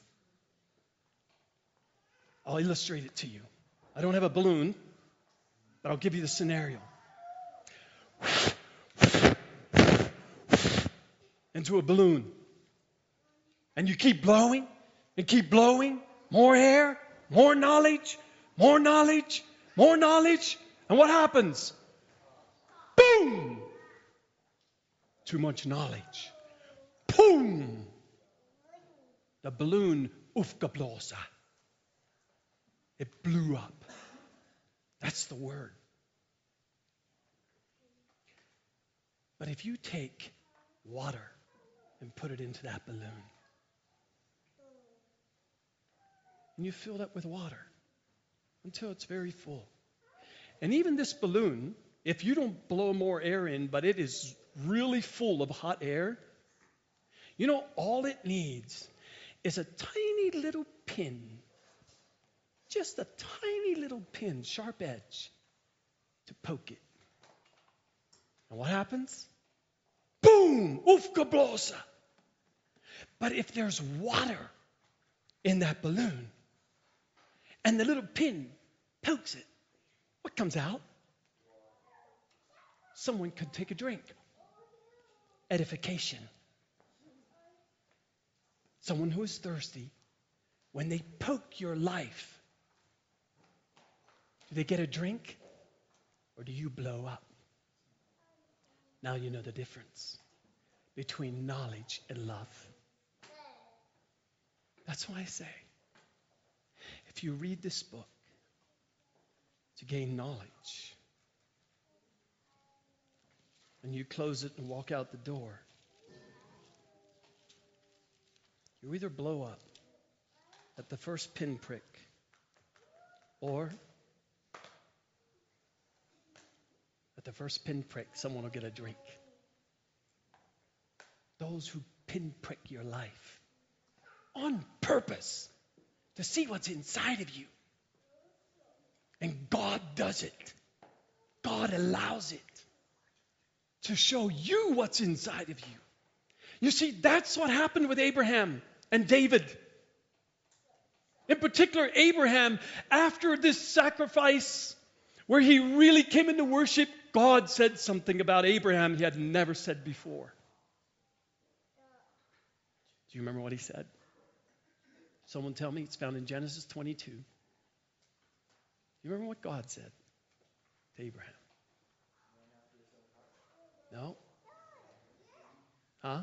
I'll illustrate it to you. I don't have a balloon, but I'll give you the scenario. Into a balloon. And you keep blowing and keep blowing. More air, more knowledge, more knowledge, more knowledge. And what happens? Boom! Too much knowledge. Boom! The balloon Ufgeblosa. It blew up. That's the word. But if you take water and put it into that balloon, and you fill that with water until it's very full, and even this balloon, if you don't blow more air in, but it is really full of hot air, you know, all it needs is a tiny little pin. Just a tiny little pin, sharp edge, to poke it. And what happens? Boom! Ufgeblosa! But if there's water in that balloon, and the little pin pokes it, what comes out? Someone could take a drink. Edification. Someone who is thirsty, when they poke your life, do they get a drink, or do you blow up? Now you know the difference between knowledge and love. That's why I say, if you read this book to gain knowledge, and you close it and walk out the door, you either blow up at the first pinprick, or at the first pinprick, someone will get a drink. Those who pinprick your life on purpose to see what's inside of you. And God does it. God allows it to show you what's inside of you. You see, that's what happened with Abraham and David. In particular, Abraham, after this sacrifice where he really came into worship, God said something about Abraham he had never said before. Do you remember what he said? Someone tell me. It's found in Genesis twenty-two. You remember what God said to Abraham? No? Huh?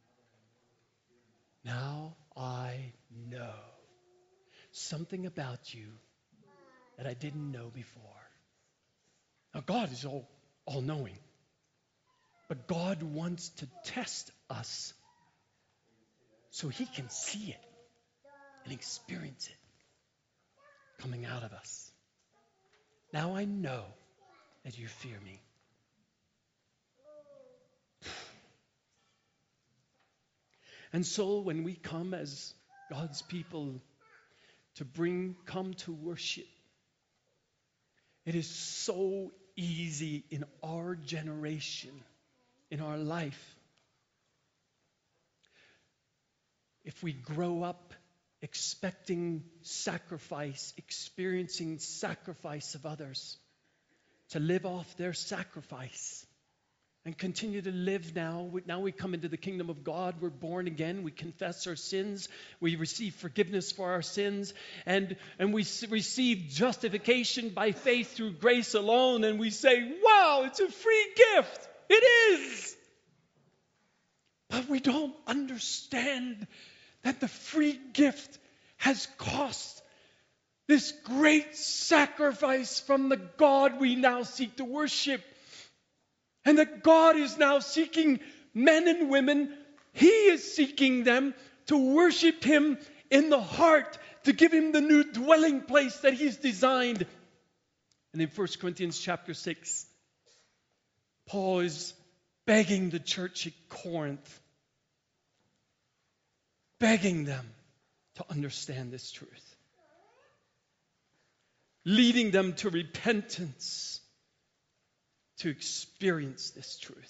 Now I know something about you that I didn't know before. Now God is all, all-knowing. But God wants to test us so he can see it and experience it coming out of us. Now I know that you fear me. And so when we come as God's people to bring, come to worship, it is so easy in our generation, in our life. If we grow up expecting sacrifice, experiencing sacrifice of others, to live off their sacrifice and continue to live now. Now we come into the kingdom of God. We're born again. We confess our sins. We receive forgiveness for our sins. And, and we receive justification by faith through grace alone. And we say, wow, it's a free gift. It is. But we don't understand that the free gift has cost this great sacrifice from the God we now seek to worship. And that God is now seeking men and women. He is seeking them to worship him in the heart, to give him the new dwelling place that he's designed. And in First Corinthians chapter six, Paul is begging the church at Corinth, begging them to understand this truth, leading them to repentance, to experience this truth.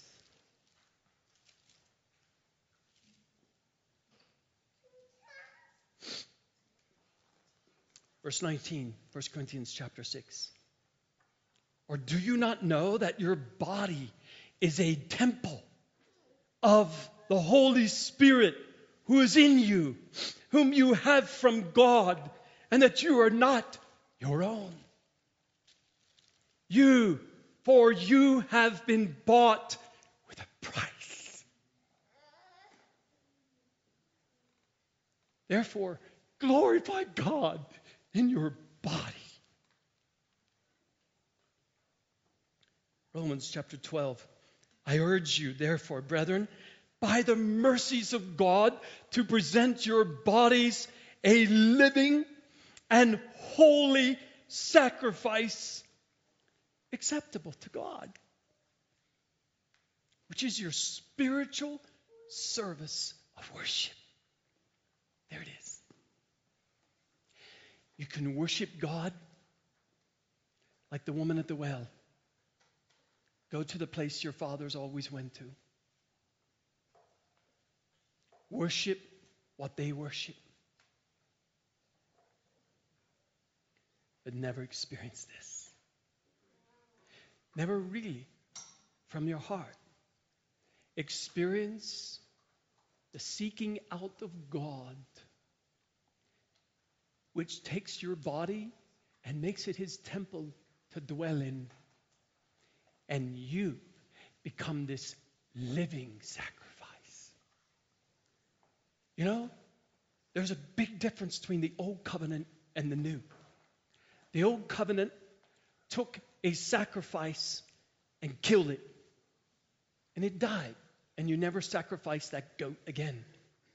Verse nineteen, First Corinthians chapter six. Or do you not know that your body is a temple of the Holy Spirit who is in you, whom you have from God, and that you are not your own? You For you have been bought with a price. Therefore, glorify God in your body. Romans chapter twelve. I urge you, therefore, brethren, by the mercies of God, to present your bodies a living and holy sacrifice, acceptable to God, which is your spiritual service of worship. There it is. You can worship God like the woman at the well. Go to the place your fathers always went to. Worship what they worship, but never experience this. Never really, from your heart, experience the seeking out of God, which takes your body and makes it his temple to dwell in. And you become this living sacrifice. You know, there's a big difference between the old covenant and the new. The old covenant took a sacrifice and killed it. And it died. And you never sacrificed that goat again.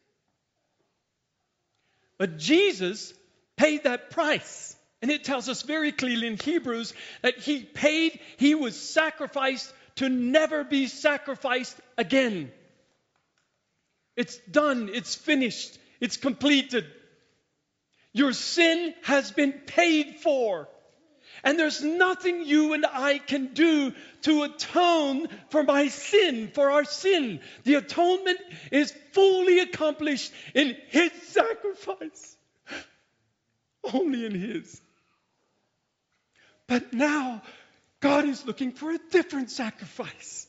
But Jesus paid that price. And it tells us very clearly in Hebrews that he paid, he was sacrificed to never be sacrificed again. It's done. It's finished. It's completed. Your sin has been paid for. And there's nothing you and I can do to atone for my sin, for our sin. The atonement is fully accomplished in his sacrifice. only in his. But now, God is looking for a different sacrifice.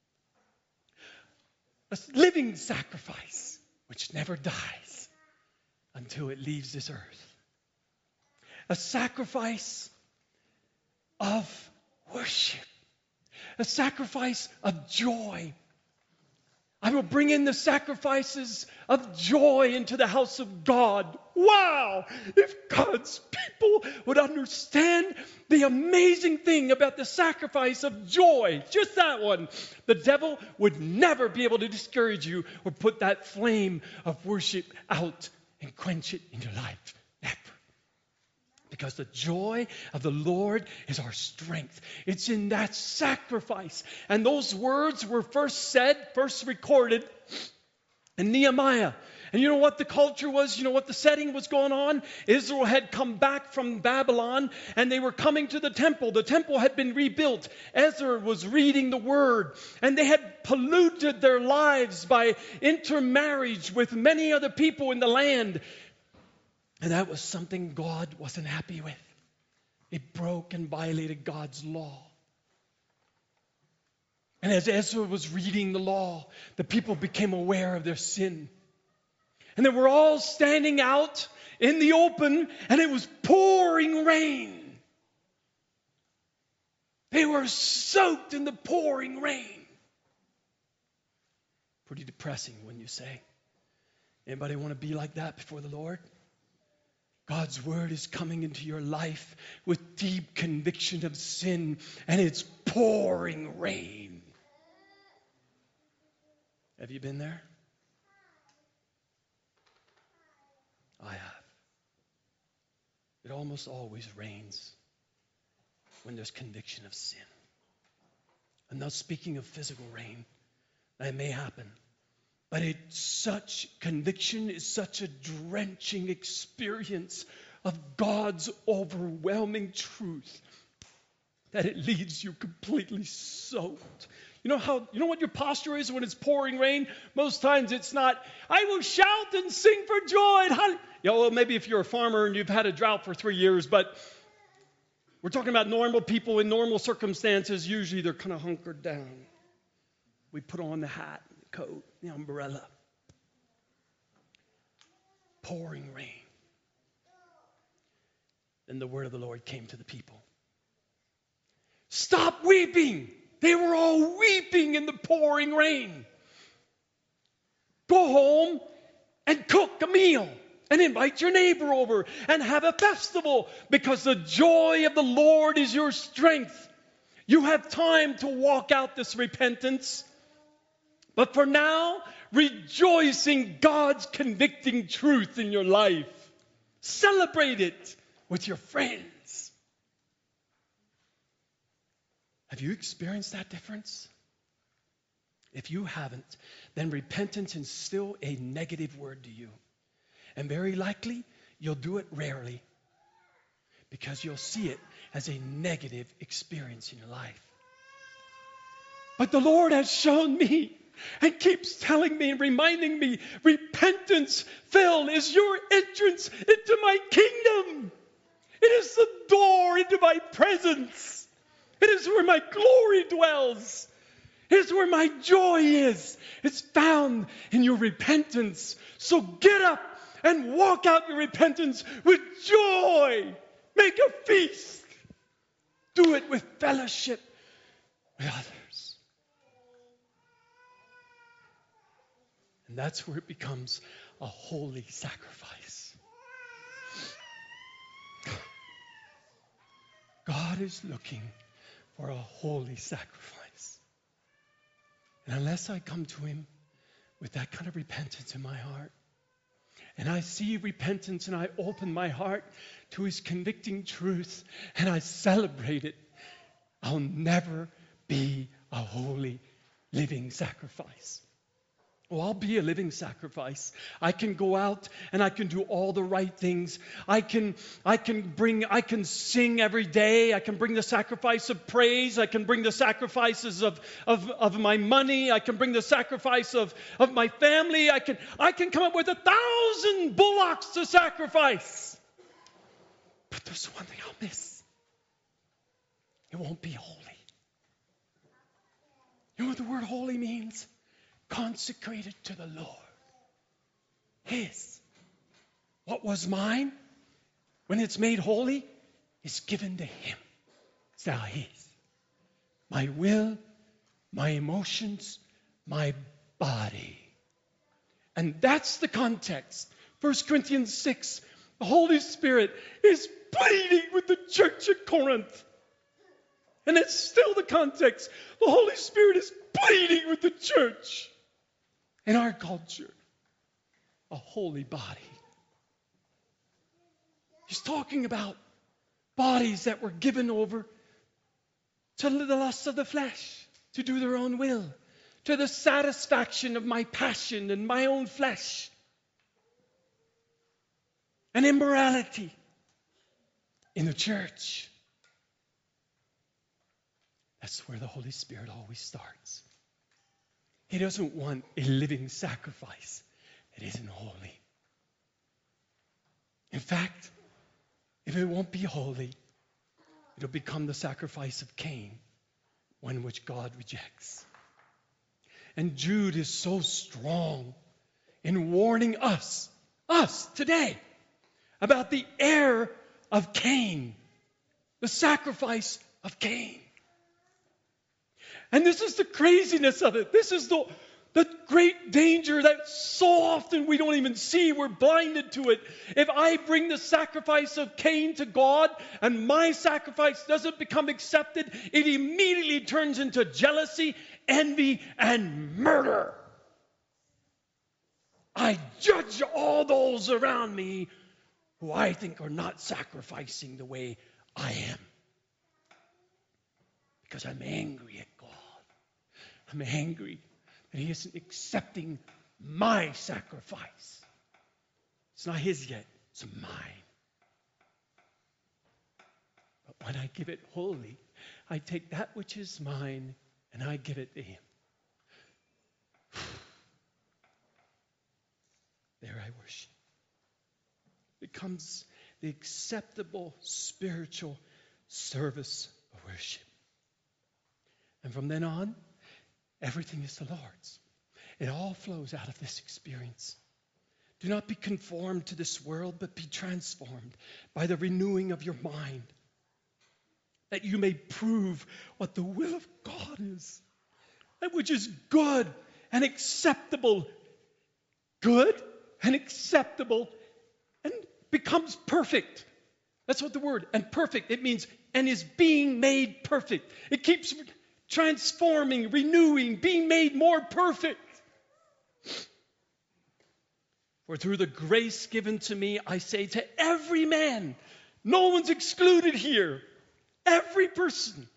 A living sacrifice which never dies until it leaves this earth. A sacrifice of worship. A sacrifice of joy. I will bring in the sacrifices of joy into the house of God. Wow! If God's people would understand the amazing thing about the sacrifice of joy, just that one, the devil would never be able to discourage you or put that flame of worship out and quench it in your life. Never. Because the joy of the Lord is our strength. It's in that sacrifice. And those words were first said, first recorded in Nehemiah. And you know what the culture was? You know what the setting was going on? Israel had come back from Babylon and they were coming to the temple. The temple had been rebuilt. Ezra was reading the word. And they had polluted their lives by intermarriage with many other people in the land. And that was something God wasn't happy with. It broke and violated God's law. And as Ezra was reading the law, the people became aware of their sin. And they were all standing out in the open, and it was pouring rain. They were soaked in the pouring rain. Pretty depressing, wouldn't you say? Anybody want to be like that before the Lord? God's word is coming into your life with deep conviction of sin, and it's pouring rain. Have you been there? I have. It almost always rains when there's conviction of sin. I'm not speaking of physical rain. That may happen. But it's such, conviction is such a drenching experience of God's overwhelming truth that it leaves you completely soaked. You know how, you know what your posture is when it's pouring rain? Most times it's not, I will shout and sing for joy. And how, you know, well, maybe if you're a farmer and you've had a drought for three years, but we're talking about normal people in normal circumstances. Usually they're kind of hunkered down. We put on the hat, the coat, the umbrella. Pouring rain. Then the word of the Lord came to the people. Stop weeping. They were all weeping in the pouring rain. Go home and cook a meal and invite your neighbor over and have a festival, because the joy of the Lord is your strength. You have time to walk out this repentance. But for now, rejoice in God's convicting truth in your life. Celebrate it with your friends. Have you experienced that difference? If you haven't, then repentance is still a negative word to you. And very likely, you'll do it rarely, because you'll see it as a negative experience in your life. But the Lord has shown me and keeps telling me and reminding me, repentance, Phil, is your entrance into my kingdom. It is the door into my presence. It is where my glory dwells. It is where my joy is. It's found in your repentance. So get up and walk out your repentance with joy. Make a feast. Do it with fellowship with others. And that's where it becomes a holy sacrifice. God is looking for a holy sacrifice. And unless I come to him with that kind of repentance in my heart, and I see repentance and I open my heart to his convicting truth and I celebrate it, I'll never be a holy living sacrifice. Oh, I'll be a living sacrifice. I can go out and I can do all the right things. I can, I can bring, I can sing every day. I can bring the sacrifice of praise. I can bring the sacrifices of, of, of my money. I can bring the sacrifice of, of my family. I can, I can come up with a thousand bullocks to sacrifice. But there's one thing I'll miss. It won't be holy. You know what the word holy means? Consecrated to the Lord. His. What was mine, when it's made holy, is given to Him. It's now His. My will, my emotions, my body. And that's the context. First Corinthians six, the Holy Spirit is pleading with the church at Corinth. And it's still the context. The Holy Spirit is pleading with the church in our culture. A holy body. He's talking about bodies that were given over to the lusts of the flesh, to do their own will, to the satisfaction of my passion and my own flesh, and immorality in the church. That's where the Holy Spirit always starts. He doesn't want a living sacrifice that isn't holy. In fact, if it won't be holy, it'll become the sacrifice of Cain, one which God rejects. And Jude is so strong in warning us, us today, about the error of Cain, the sacrifice of Cain. And this is the craziness of it. This is the, the great danger that so often we don't even see. We're blinded to it. If I bring the sacrifice of Cain to God and my sacrifice doesn't become accepted, it immediately turns into jealousy, envy, and murder. I judge all those around me who I think are not sacrificing the way I am. Because I'm angry at God. I'm angry that He isn't accepting my sacrifice. It's not His yet, it's mine. But when I give it wholly, I take that which is mine and I give it to Him. There I worship. It becomes the acceptable spiritual service of worship. And from then on, everything is the Lord's. It all flows out of this experience. Do not be conformed to this world, but be transformed by the renewing of your mind, that you may prove what the will of God is, that which is good and acceptable. Good and acceptable and becomes perfect. That's what the word, and perfect, it means, and is being made perfect. It keeps transforming, renewing, being made more perfect. For through the grace given to me, I say to every man, no one's excluded here, every person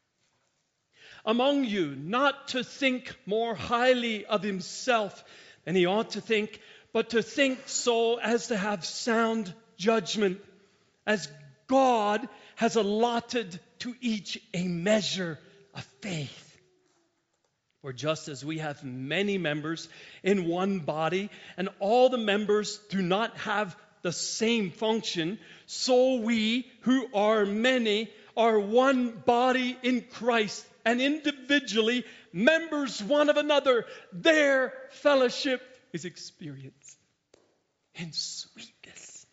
among you, not to think more highly of himself than he ought to think, but to think so as to have sound judgment, as God has allotted to each a measure of faith. For just as we have many members in one body, and all the members do not have the same function, so we who are many are one body in Christ, and individually members one of another. Their fellowship is experienced in sweetness,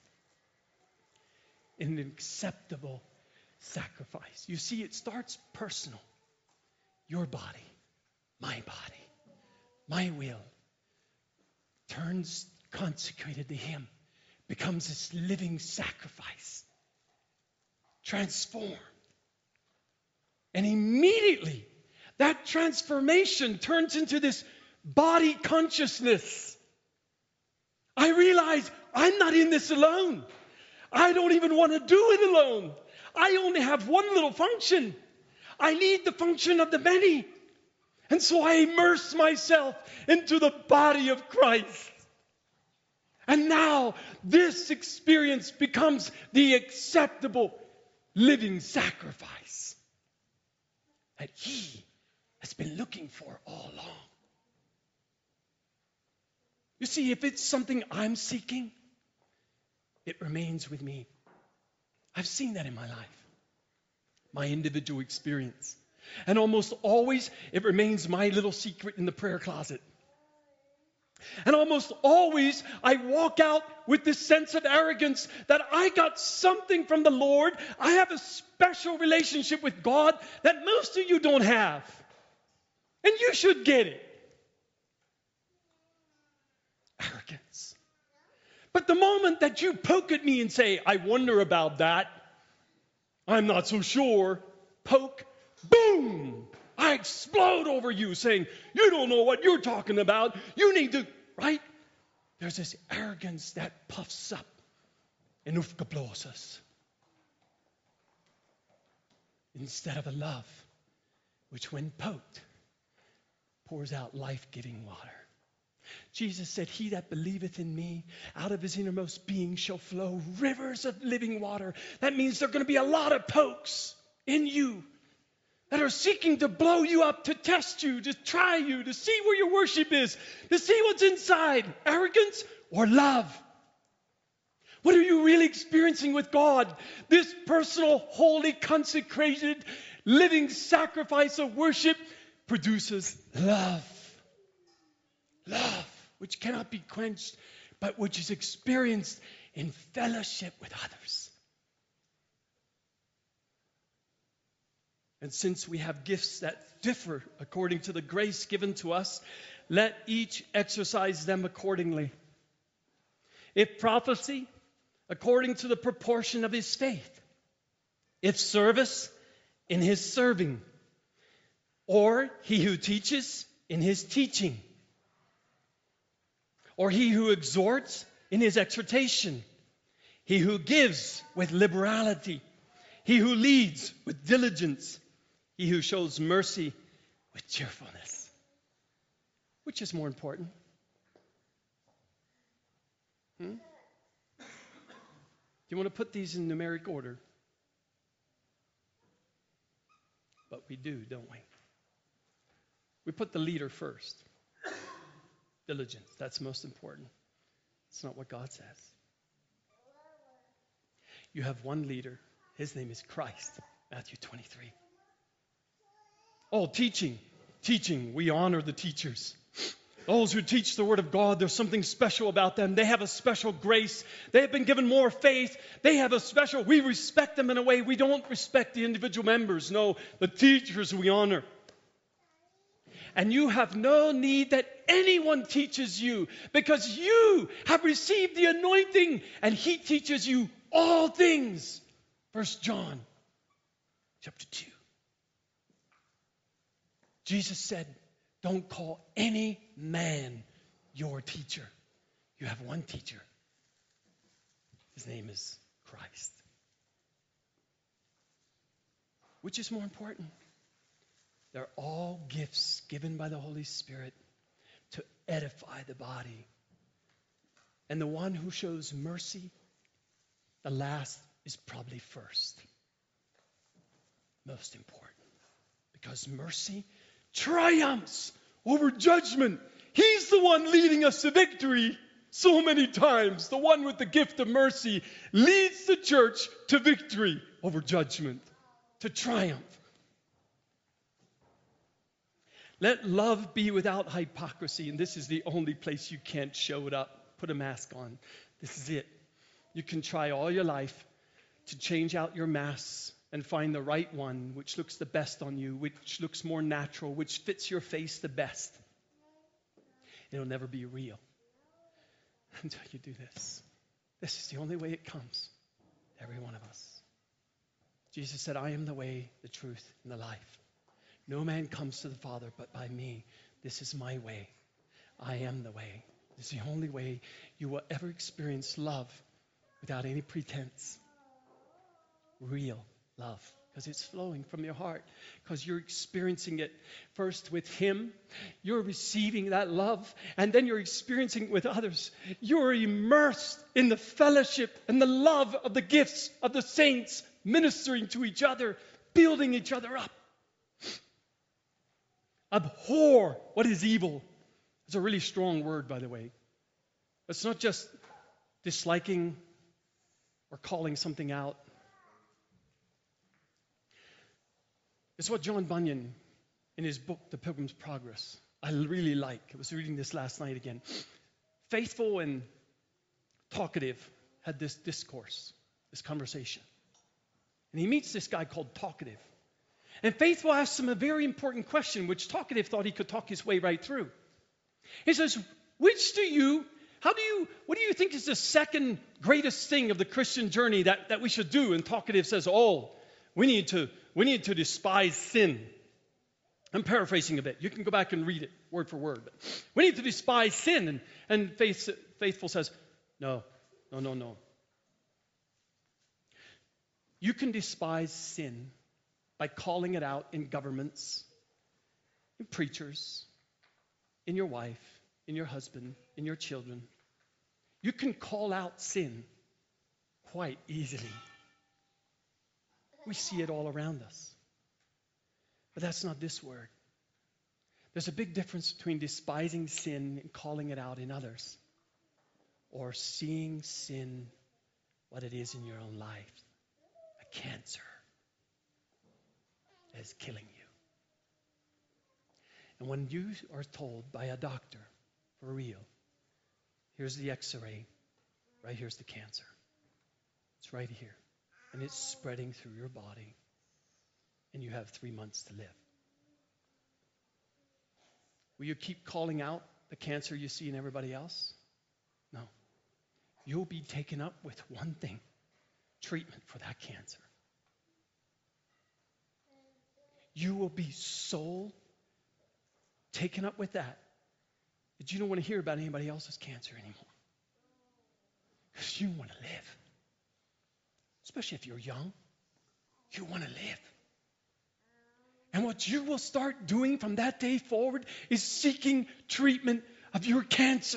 in an acceptable sacrifice. You see, it starts personal. Your body, my body, my will turns consecrated to Him, becomes this living sacrifice, transformed. And immediately, that transformation turns into this body consciousness. I realize I'm not in this alone. I don't even want to do it alone. I only have one little function. I need the function of the many. And so I immerse myself into the body of Christ. And now this experience becomes the acceptable living sacrifice that He has been looking for all along. You see, if it's something I'm seeking, it remains with me. I've seen that in my life, my individual experience. And almost always, it remains my little secret in the prayer closet. And almost always, I walk out with this sense of arrogance that I got something from the Lord. I have a special relationship with God that most of you don't have. And you should get it. Arrogance. But the moment that you poke at me and say, I wonder about that, I'm not so sure, poke, boom! I explode over you saying, you don't know what you're talking about. You need to, right? There's this arrogance that puffs up and uppblåses instead of a love which when poked pours out life-giving water. Jesus said, he that believeth in me, out of his innermost being shall flow rivers of living water. That means there are going to be a lot of pokes in you that are seeking to blow you up, to test you, to try you, to see where your worship is, to see what's inside, arrogance or love. What are you really experiencing with God? This personal, holy, consecrated, living sacrifice of worship produces love. Love, which cannot be quenched, but which is experienced in fellowship with others. And since we have gifts that differ according to the grace given to us, let each exercise them accordingly. If prophecy, according to the proportion of his faith. If service, in his serving. Or he who teaches, in his teaching. Or he who exhorts, in his exhortation. He who gives with liberality. He who leads with diligence. He who shows mercy with cheerfulness. Which is more important? Hmm? Do you want to put these in numeric order? But we do, don't we? We put the leader first. Diligence, that's most important. It's not what God says. You have one leader. His name is Christ. Matthew twenty-three. Oh, teaching. Teaching. We honor the teachers. Those who teach the Word of God, there's something special about them. They have a special grace. They have been given more faith. They have a special, we respect them in a way we don't respect the individual members. No, the teachers we honor. And you have no need that anyone teaches you because you have received the anointing and He teaches you all things. First John chapter two. Jesus said, don't call any man your teacher. You have one teacher. His name is Christ. Which is more important? They're all gifts given by the Holy Spirit to edify the body. And the one who shows mercy, the last is probably first. Most important. Because mercy triumphs over judgment. He's the one leading us to victory so many times. The one with the gift of mercy leads the church to victory over judgment, to triumph. Let love be without hypocrisy. And this is the only place you can't show it up. Put a mask on. This is it. You can try all your life to change out your masks and find the right one which looks the best on you, which looks more natural, which fits your face the best. It'll never be real until you do this. This is the only way it comes. Every one of us. Jesus said, I am the way, the truth, and the life. No man comes to the Father but by me. This is my way. I am the way. This is the only way you will ever experience love without any pretense. Real love. Because it's flowing from your heart. Because you're experiencing it first with Him. You're receiving that love. And then you're experiencing it with others. You're immersed in the fellowship and the love of the gifts of the saints. Ministering to each other. Building each other up. Abhor what is evil. It's a really strong word, by the way. It's not just disliking or calling something out. It's what John Bunyan, in his book, The Pilgrim's Progress, I really like. I was reading this last night again. Faithful and Talkative had this discourse, this conversation. And he meets this guy called Talkative. And Faithful asks him a very important question, which Talkative thought he could talk his way right through. He says, which do you, how do you, what do you think is the second greatest thing of the Christian journey that, that we should do? And Talkative says, oh, we need to, we need to despise sin. I'm paraphrasing a bit. You can go back and read it word for word. But we need to despise sin. And, and Faith, Faithful says, no, no, no, no. You can despise sin by calling it out in governments, in preachers, in your wife, in your husband, in your children. You can call out sin quite easily. We see it all around us. But that's not this word. There's a big difference between despising sin and calling it out in others, or seeing sin what it is in your own life, a cancer that is killing you. And when you are told by a doctor, for real, here's the x-ray, right here's the cancer. It's right here, and it's spreading through your body. And you have three months to live. Will you keep calling out the cancer you see in everybody else? No. You'll be taken up with one thing, treatment for that cancer. You will be so taken up with that that you don't want to hear about anybody else's cancer anymore. Because you want to live. Especially if you're young. You want to live. And what you will start doing from that day forward is seeking treatment of your cancer.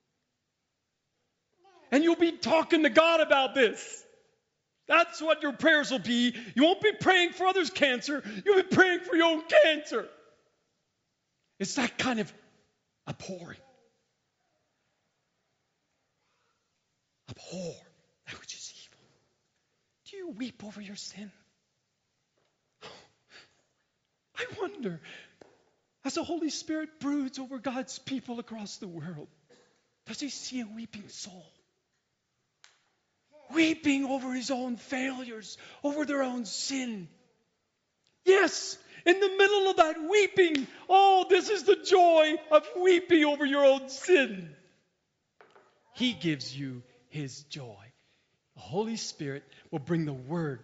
And you'll be talking to God about this. That's what your prayers will be. You won't be praying for others' cancer. You'll be praying for your own cancer. It's that kind of abhorring. Abhor that which is evil. Do you weep over your sin? I wonder, as the Holy Spirit broods over God's people across the world, does he see a weeping soul? Weeping over his own failures, over their own sin. Yes, in the middle of that weeping, oh, this is the joy of weeping over your own sin. He gives you his joy. The Holy Spirit will bring the word.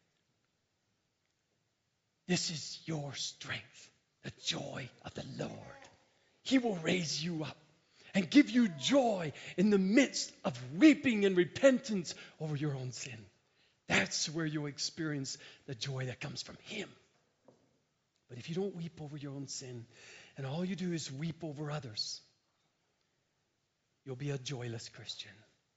This is your strength, the joy of the Lord. He will raise you up and give you joy in the midst of weeping and repentance over your own sin. That's where you'll experience the joy that comes from him. But if you don't weep over your own sin, and all you do is weep over others, you'll be a joyless Christian.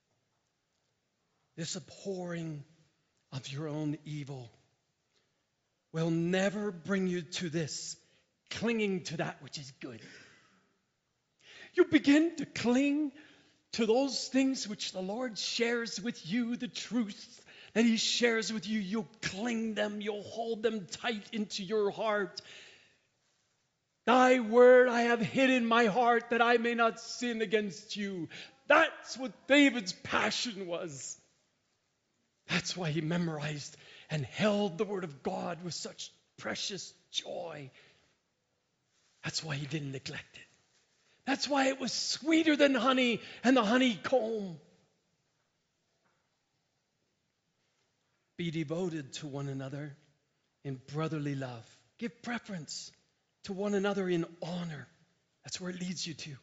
This abhorring of your own evil will never bring you to this, clinging to that which is good. You begin to cling to those things which the Lord shares with you, the truth that he shares with you. You'll cling them, you'll hold them tight into your heart. Thy word I have hid in my heart that I may not sin against you. That's what David's passion was. That's why he memorized and held the word of God with such precious joy. That's why he didn't neglect it. That's why it was sweeter than honey and the honeycomb. Be devoted to one another in brotherly love. Give preference to one another in honor. That's where it leads you to.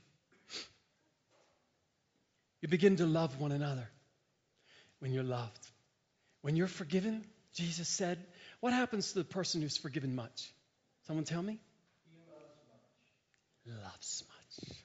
You begin to love one another when you're loved. When you're forgiven, Jesus said, what happens to the person who's forgiven much? Someone tell me? He loves much. Loves much.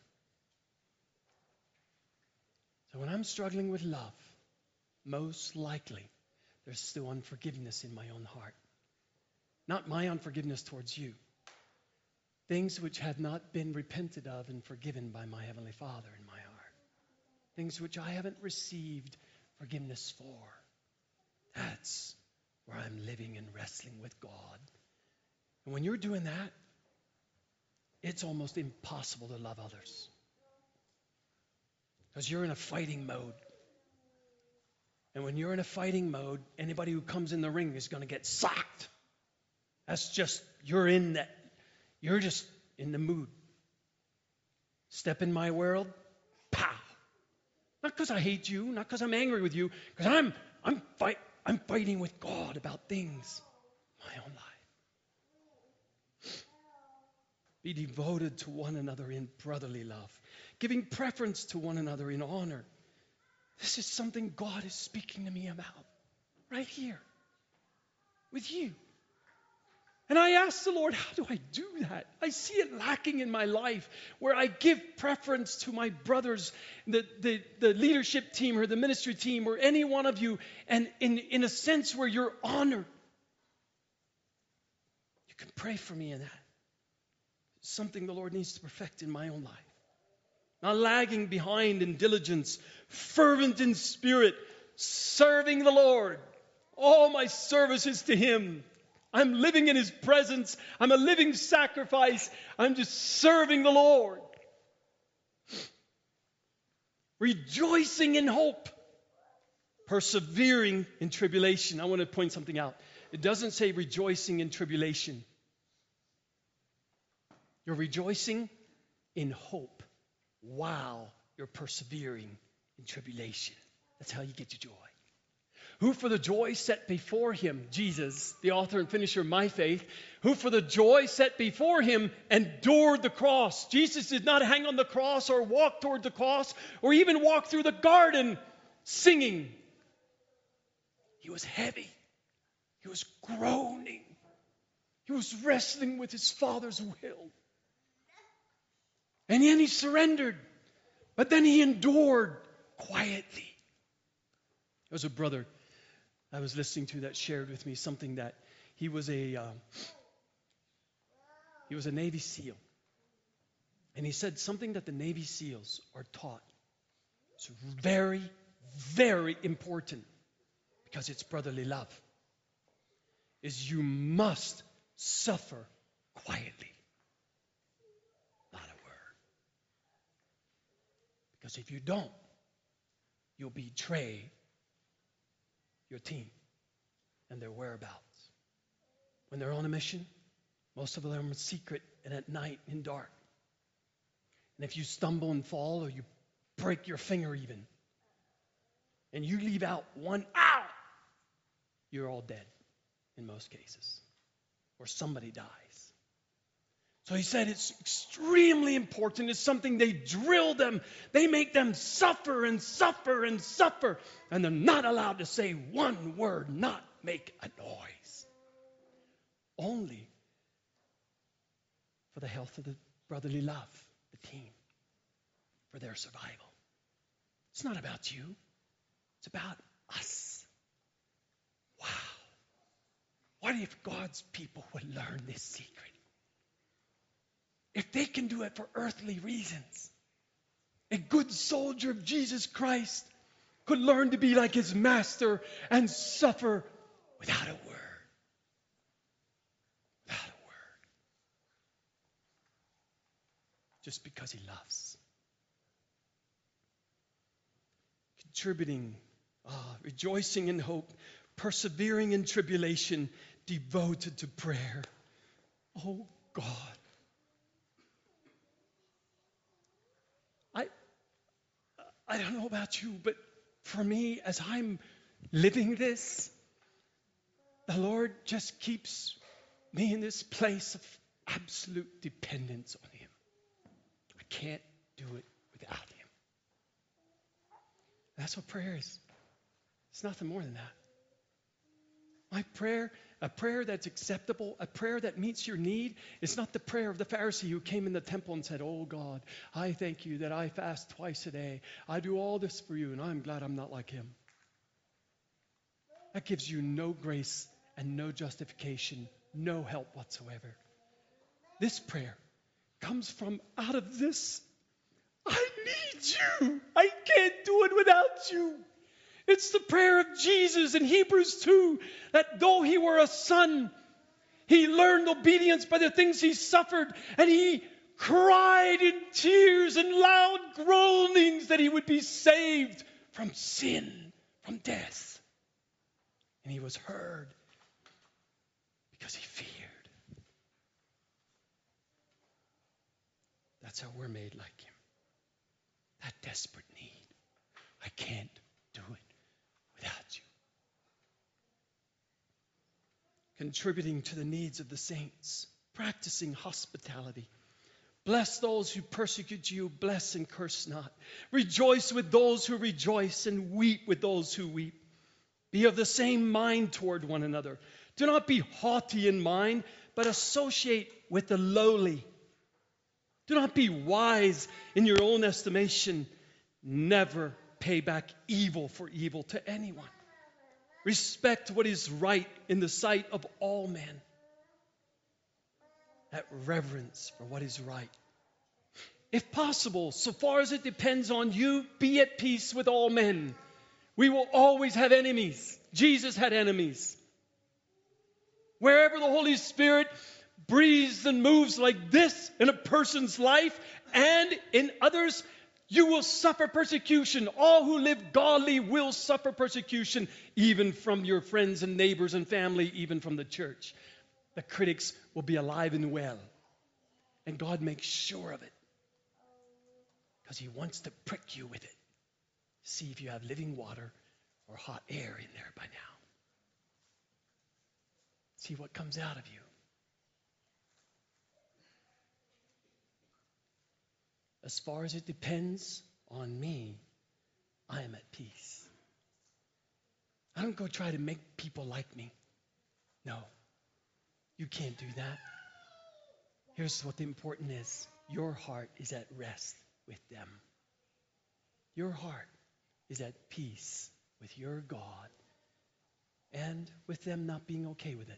So when I'm struggling with love, most likely there's still unforgiveness in my own heart. Not my unforgiveness towards you. Things which have not been repented of and forgiven by my Heavenly Father in my heart. Things which I haven't received forgiveness for. That's where I'm living and wrestling with God. And when you're doing that, it's almost impossible to love others. Because you're in a fighting mode. And when you're in a fighting mode, anybody who comes in the ring is going to get socked. That's just, you're in that, you're just in the mood. Step in my world, pow. Not because I hate you, not because I'm angry with you, because I'm I'm fight I'm fighting with God about things in my own life. Be devoted to one another in brotherly love, giving preference to one another in honor. This is something God is speaking to me about right here with you. And I asked the Lord, how do I do that? I see it lacking in my life where I give preference to my brothers, the, the, the leadership team or the ministry team or any one of you, and in, in a sense where you're honored. You can pray for me in that. It's something the Lord needs to perfect in my own life. Not lagging behind in diligence, fervent in spirit, serving the Lord. All my service is to Him. I'm living in His presence. I'm a living sacrifice. I'm just serving the Lord. Rejoicing in hope. Persevering in tribulation. I want to point something out. It doesn't say rejoicing in tribulation. You're rejoicing in hope while you're persevering in tribulation. That's how you get your joy. Who for the joy set before Him, Jesus, the author and finisher of my faith, who for the joy set before Him endured the cross. Jesus did not hang on the cross or walk toward the cross or even walk through the garden singing. He was heavy. He was groaning. He was wrestling with His Father's will. And then He surrendered. But then He endured quietly. There was a brother I was listening to that shared with me something that he was a um, he was a Navy SEAL, and he said something that the Navy SEALs are taught. It's very, very important because it's brotherly love. Is you must suffer quietly, not a word, because if you don't, you'll betray your team and their whereabouts. When they're on a mission, most of them are secret and at night in dark. And if you stumble and fall or you break your finger even, and you leave out one, ow, you're all dead in most cases. Or somebody dies. So he said it's extremely important. It's something they drill them. They make them suffer and suffer and suffer. And they're not allowed to say one word, not make a noise. Only for the health of the brotherly love, the team, for their survival. It's not about you. It's about us. Wow. What if God's people would learn this secret? If they can do it for earthly reasons, a good soldier of Jesus Christ could learn to be like his master and suffer without a word. Without a word. Just because he loves. Contributing, uh, rejoicing in hope, persevering in tribulation, devoted to prayer. Oh God. I I don't know about you, but for me, as I'm living this, the Lord just keeps me in this place of absolute dependence on Him. I can't do it without Him. That's what prayer is. It's nothing more than that. My prayer, a prayer that's acceptable, a prayer that meets your need, is not the prayer of the Pharisee who came in the temple and said, "Oh God, I thank you that I fast twice a day. I do all this for you, and I'm glad I'm not like him." That gives you no grace and no justification, no help whatsoever. This prayer comes from out of this. I need you. I can't do it without you. It's the prayer of Jesus in Hebrews two, that though he were a son, He learned obedience by the things he suffered, and he cried in tears and loud groanings that he would be saved from sin, from death. And he was heard because he feared. That's how we're made like him. That desperate need. I can't do it without you. Contributing to the needs of the saints, practicing hospitality. Bless those who persecute you, bless and curse not. Rejoice with those who rejoice, and weep with those who weep. Be of the same mind toward one another. Do not be haughty in mind, but associate with the lowly. Do not be wise in your own estimation. Never pay back evil for evil to anyone. Respect what is right in the sight of all men. That reverence for what is right. If possible, so far as it depends on you, be at peace with all men. We will always have enemies. Jesus had enemies. Wherever the Holy Spirit breathes and moves like this in a person's life and in others, you will suffer persecution. All who live godly will suffer persecution, even from your friends and neighbors and family, even from the church. The critics will be alive and well. And God makes sure of it, because he wants to prick you with it. See if you have living water or hot air in there by now. See what comes out of you. As far as it depends on me, I am at peace. I don't go try to make people like me. No, you can't do that. Here's what the important is. Your heart is at rest with them. Your heart is at peace with your God and with them not being okay with it.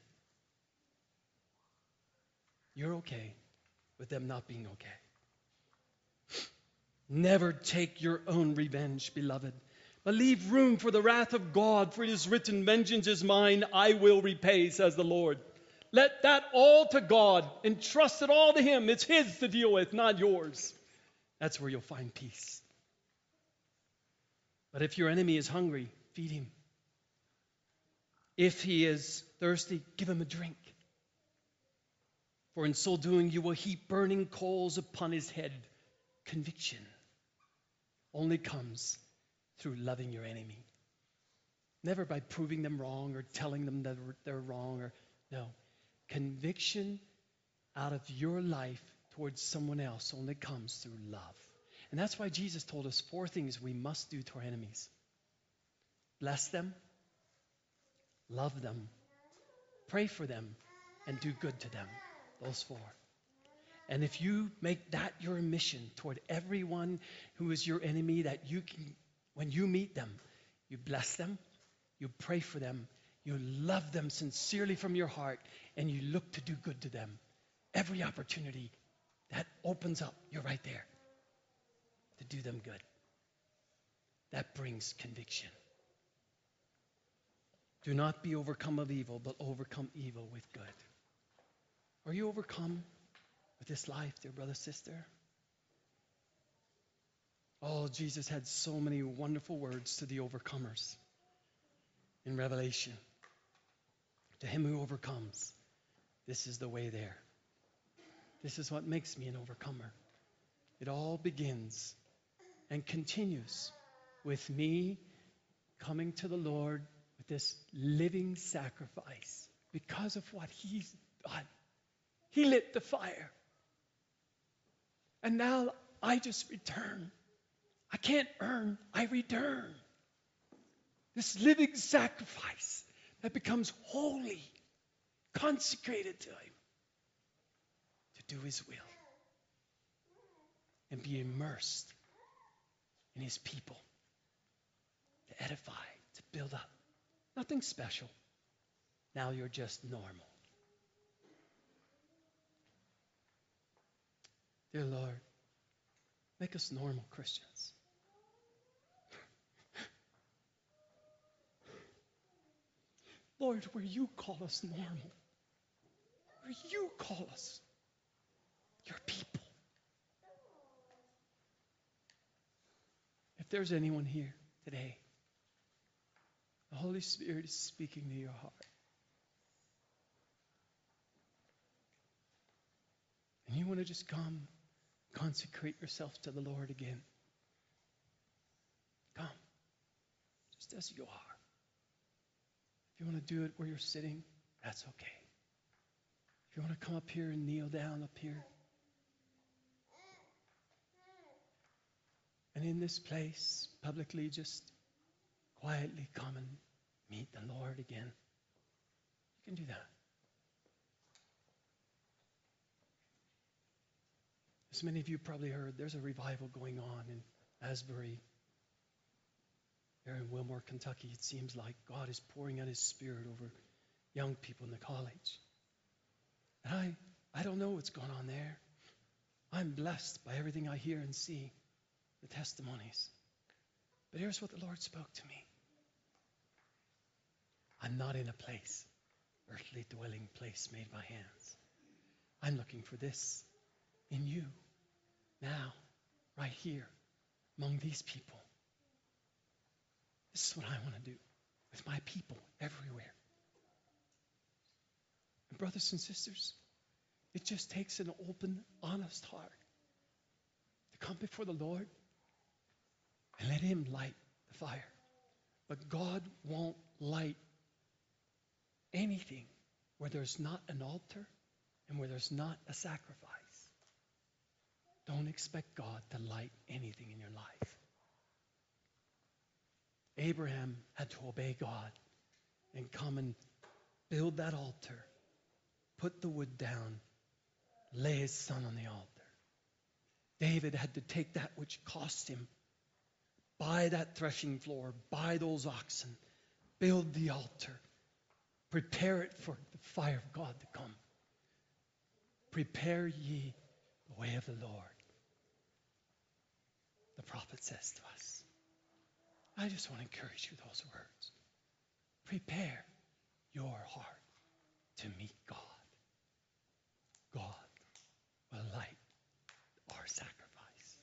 You're okay with them not being okay. Never take your own revenge, beloved, but leave room for the wrath of God, for it is written, vengeance is mine, I will repay, says the Lord. Let that all to God, and trust it all to him. It's his to deal with, not yours. That's where you'll find peace. But if your enemy is hungry, feed him. If he is thirsty, give him a drink. For in so doing, you will heap burning coals upon his head. Conviction only comes through loving your enemy. Never by proving them wrong or telling them that they're wrong. Or no. Conviction out of your life towards someone else only comes through love. And that's why Jesus told us four things we must do to our enemies. Bless them, love them, pray for them, and do good to them. Those four. And if you make that your mission toward everyone who is your enemy, that you can, when you meet them, you bless them, you pray for them, you love them sincerely from your heart, and you look to do good to them. Every opportunity that opens up, you're right there to do them good. That brings conviction. Do not be overcome of evil, but overcome evil with good. Are you overcome with this life, dear brother, sister? Oh, Jesus had so many wonderful words to the overcomers in Revelation. To him who overcomes, this is the way there. This is what makes me an overcomer. It all begins and continues with me coming to the Lord with this living sacrifice because of what he's done. He lit the fire. And now I just return. I can't earn, I return. This living sacrifice that becomes holy, consecrated to him, to do his will and be immersed in his people, to edify, to build up. Nothing special. Now you're just normal. Dear Lord, make us normal Christians. Lord, where you call us normal, where you call us your people. If there's anyone here today, the Holy Spirit is speaking to your heart. And you want to just come, consecrate yourself to the Lord again. Come, just as you are. If you want to do it where you're sitting, that's okay. If you want to come up here and kneel down up here. And in this place, publicly, just quietly come and meet the Lord again. You can do that. As many of you probably heard, there's a revival going on in Asbury. Here in Wilmore, Kentucky, it seems like God is pouring out His Spirit over young people in the college. And I, I don't know what's going on there. I'm blessed by everything I hear and see, the testimonies. But here's what the Lord spoke to me. I'm not in a place, earthly dwelling place made by hands. I'm looking for this in you, now, right here, among these people. This is what I want to do with my people everywhere. And brothers and sisters, it just takes an open, honest heart to come before the Lord and let Him light the fire. But God won't light anything where there's not an altar and where there's not a sacrifice. Don't expect God to light anything in your life. Abraham had to obey God and come and build that altar, put the wood down, lay his son on the altar. David had to take that which cost him, buy that threshing floor, buy those oxen, build the altar, prepare it for the fire of God to come. Prepare ye the way of the Lord, the prophet says to us. I just want to encourage you with those words. Prepare your heart to meet God. God will light our sacrifice.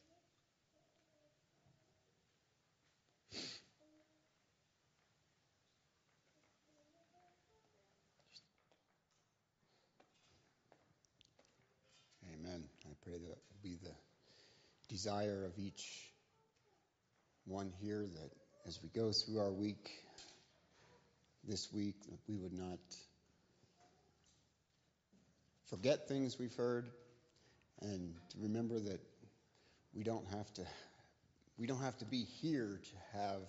Amen. I pray that will be the desire of each one here, that as we go through our week, this week, that we would not forget things we've heard, and to remember that we don't have to we don't have to be here to have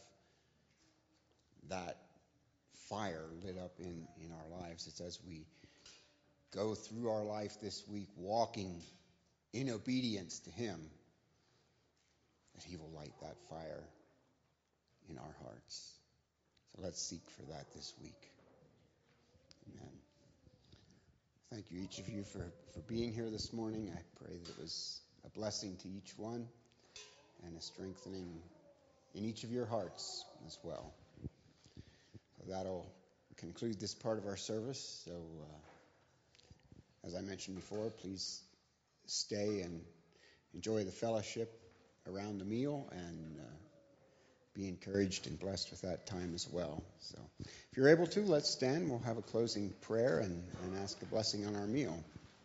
that fire lit up in, in our lives. It's as we go through our life this week walking in obedience to Him that He will light that fire in our hearts. So let's seek for that this week. Amen. Thank you, each of you, for, for being here this morning. I pray that it was a blessing to each one and a strengthening in each of your hearts as well. So that'll conclude this part of our service. So uh, as I mentioned before, please stay and enjoy the fellowship around the meal, and uh, be encouraged and blessed with that time as well. So if you're able to, let's stand. We'll have a closing prayer and, and ask a blessing on our meal.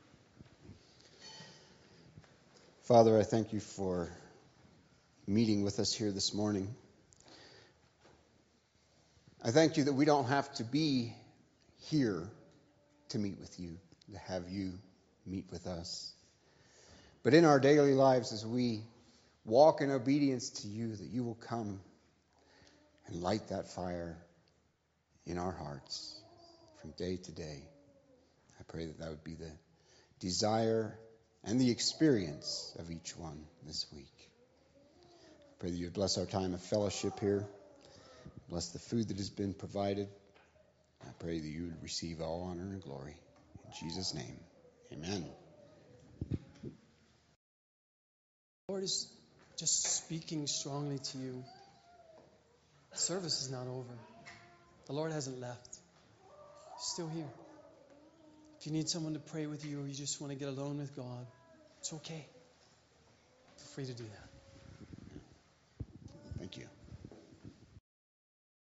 Father, I thank you for meeting with us here this morning. I thank you that we don't have to be here to meet with you, to have you meet with us. But in our daily lives, as we walk in obedience to you, that you will come and light that fire in our hearts from day to day. I pray that that would be the desire and the experience of each one this week. I pray that you would bless our time of fellowship here. Bless the food that has been provided. I pray that you would receive all honor and glory. In Jesus' name, amen. The Lord is just speaking strongly to you. The service is not over. The Lord hasn't left. He's still here. If If you need someone to pray with you or you just want to get alone with God, it's okay. Feel free to do that.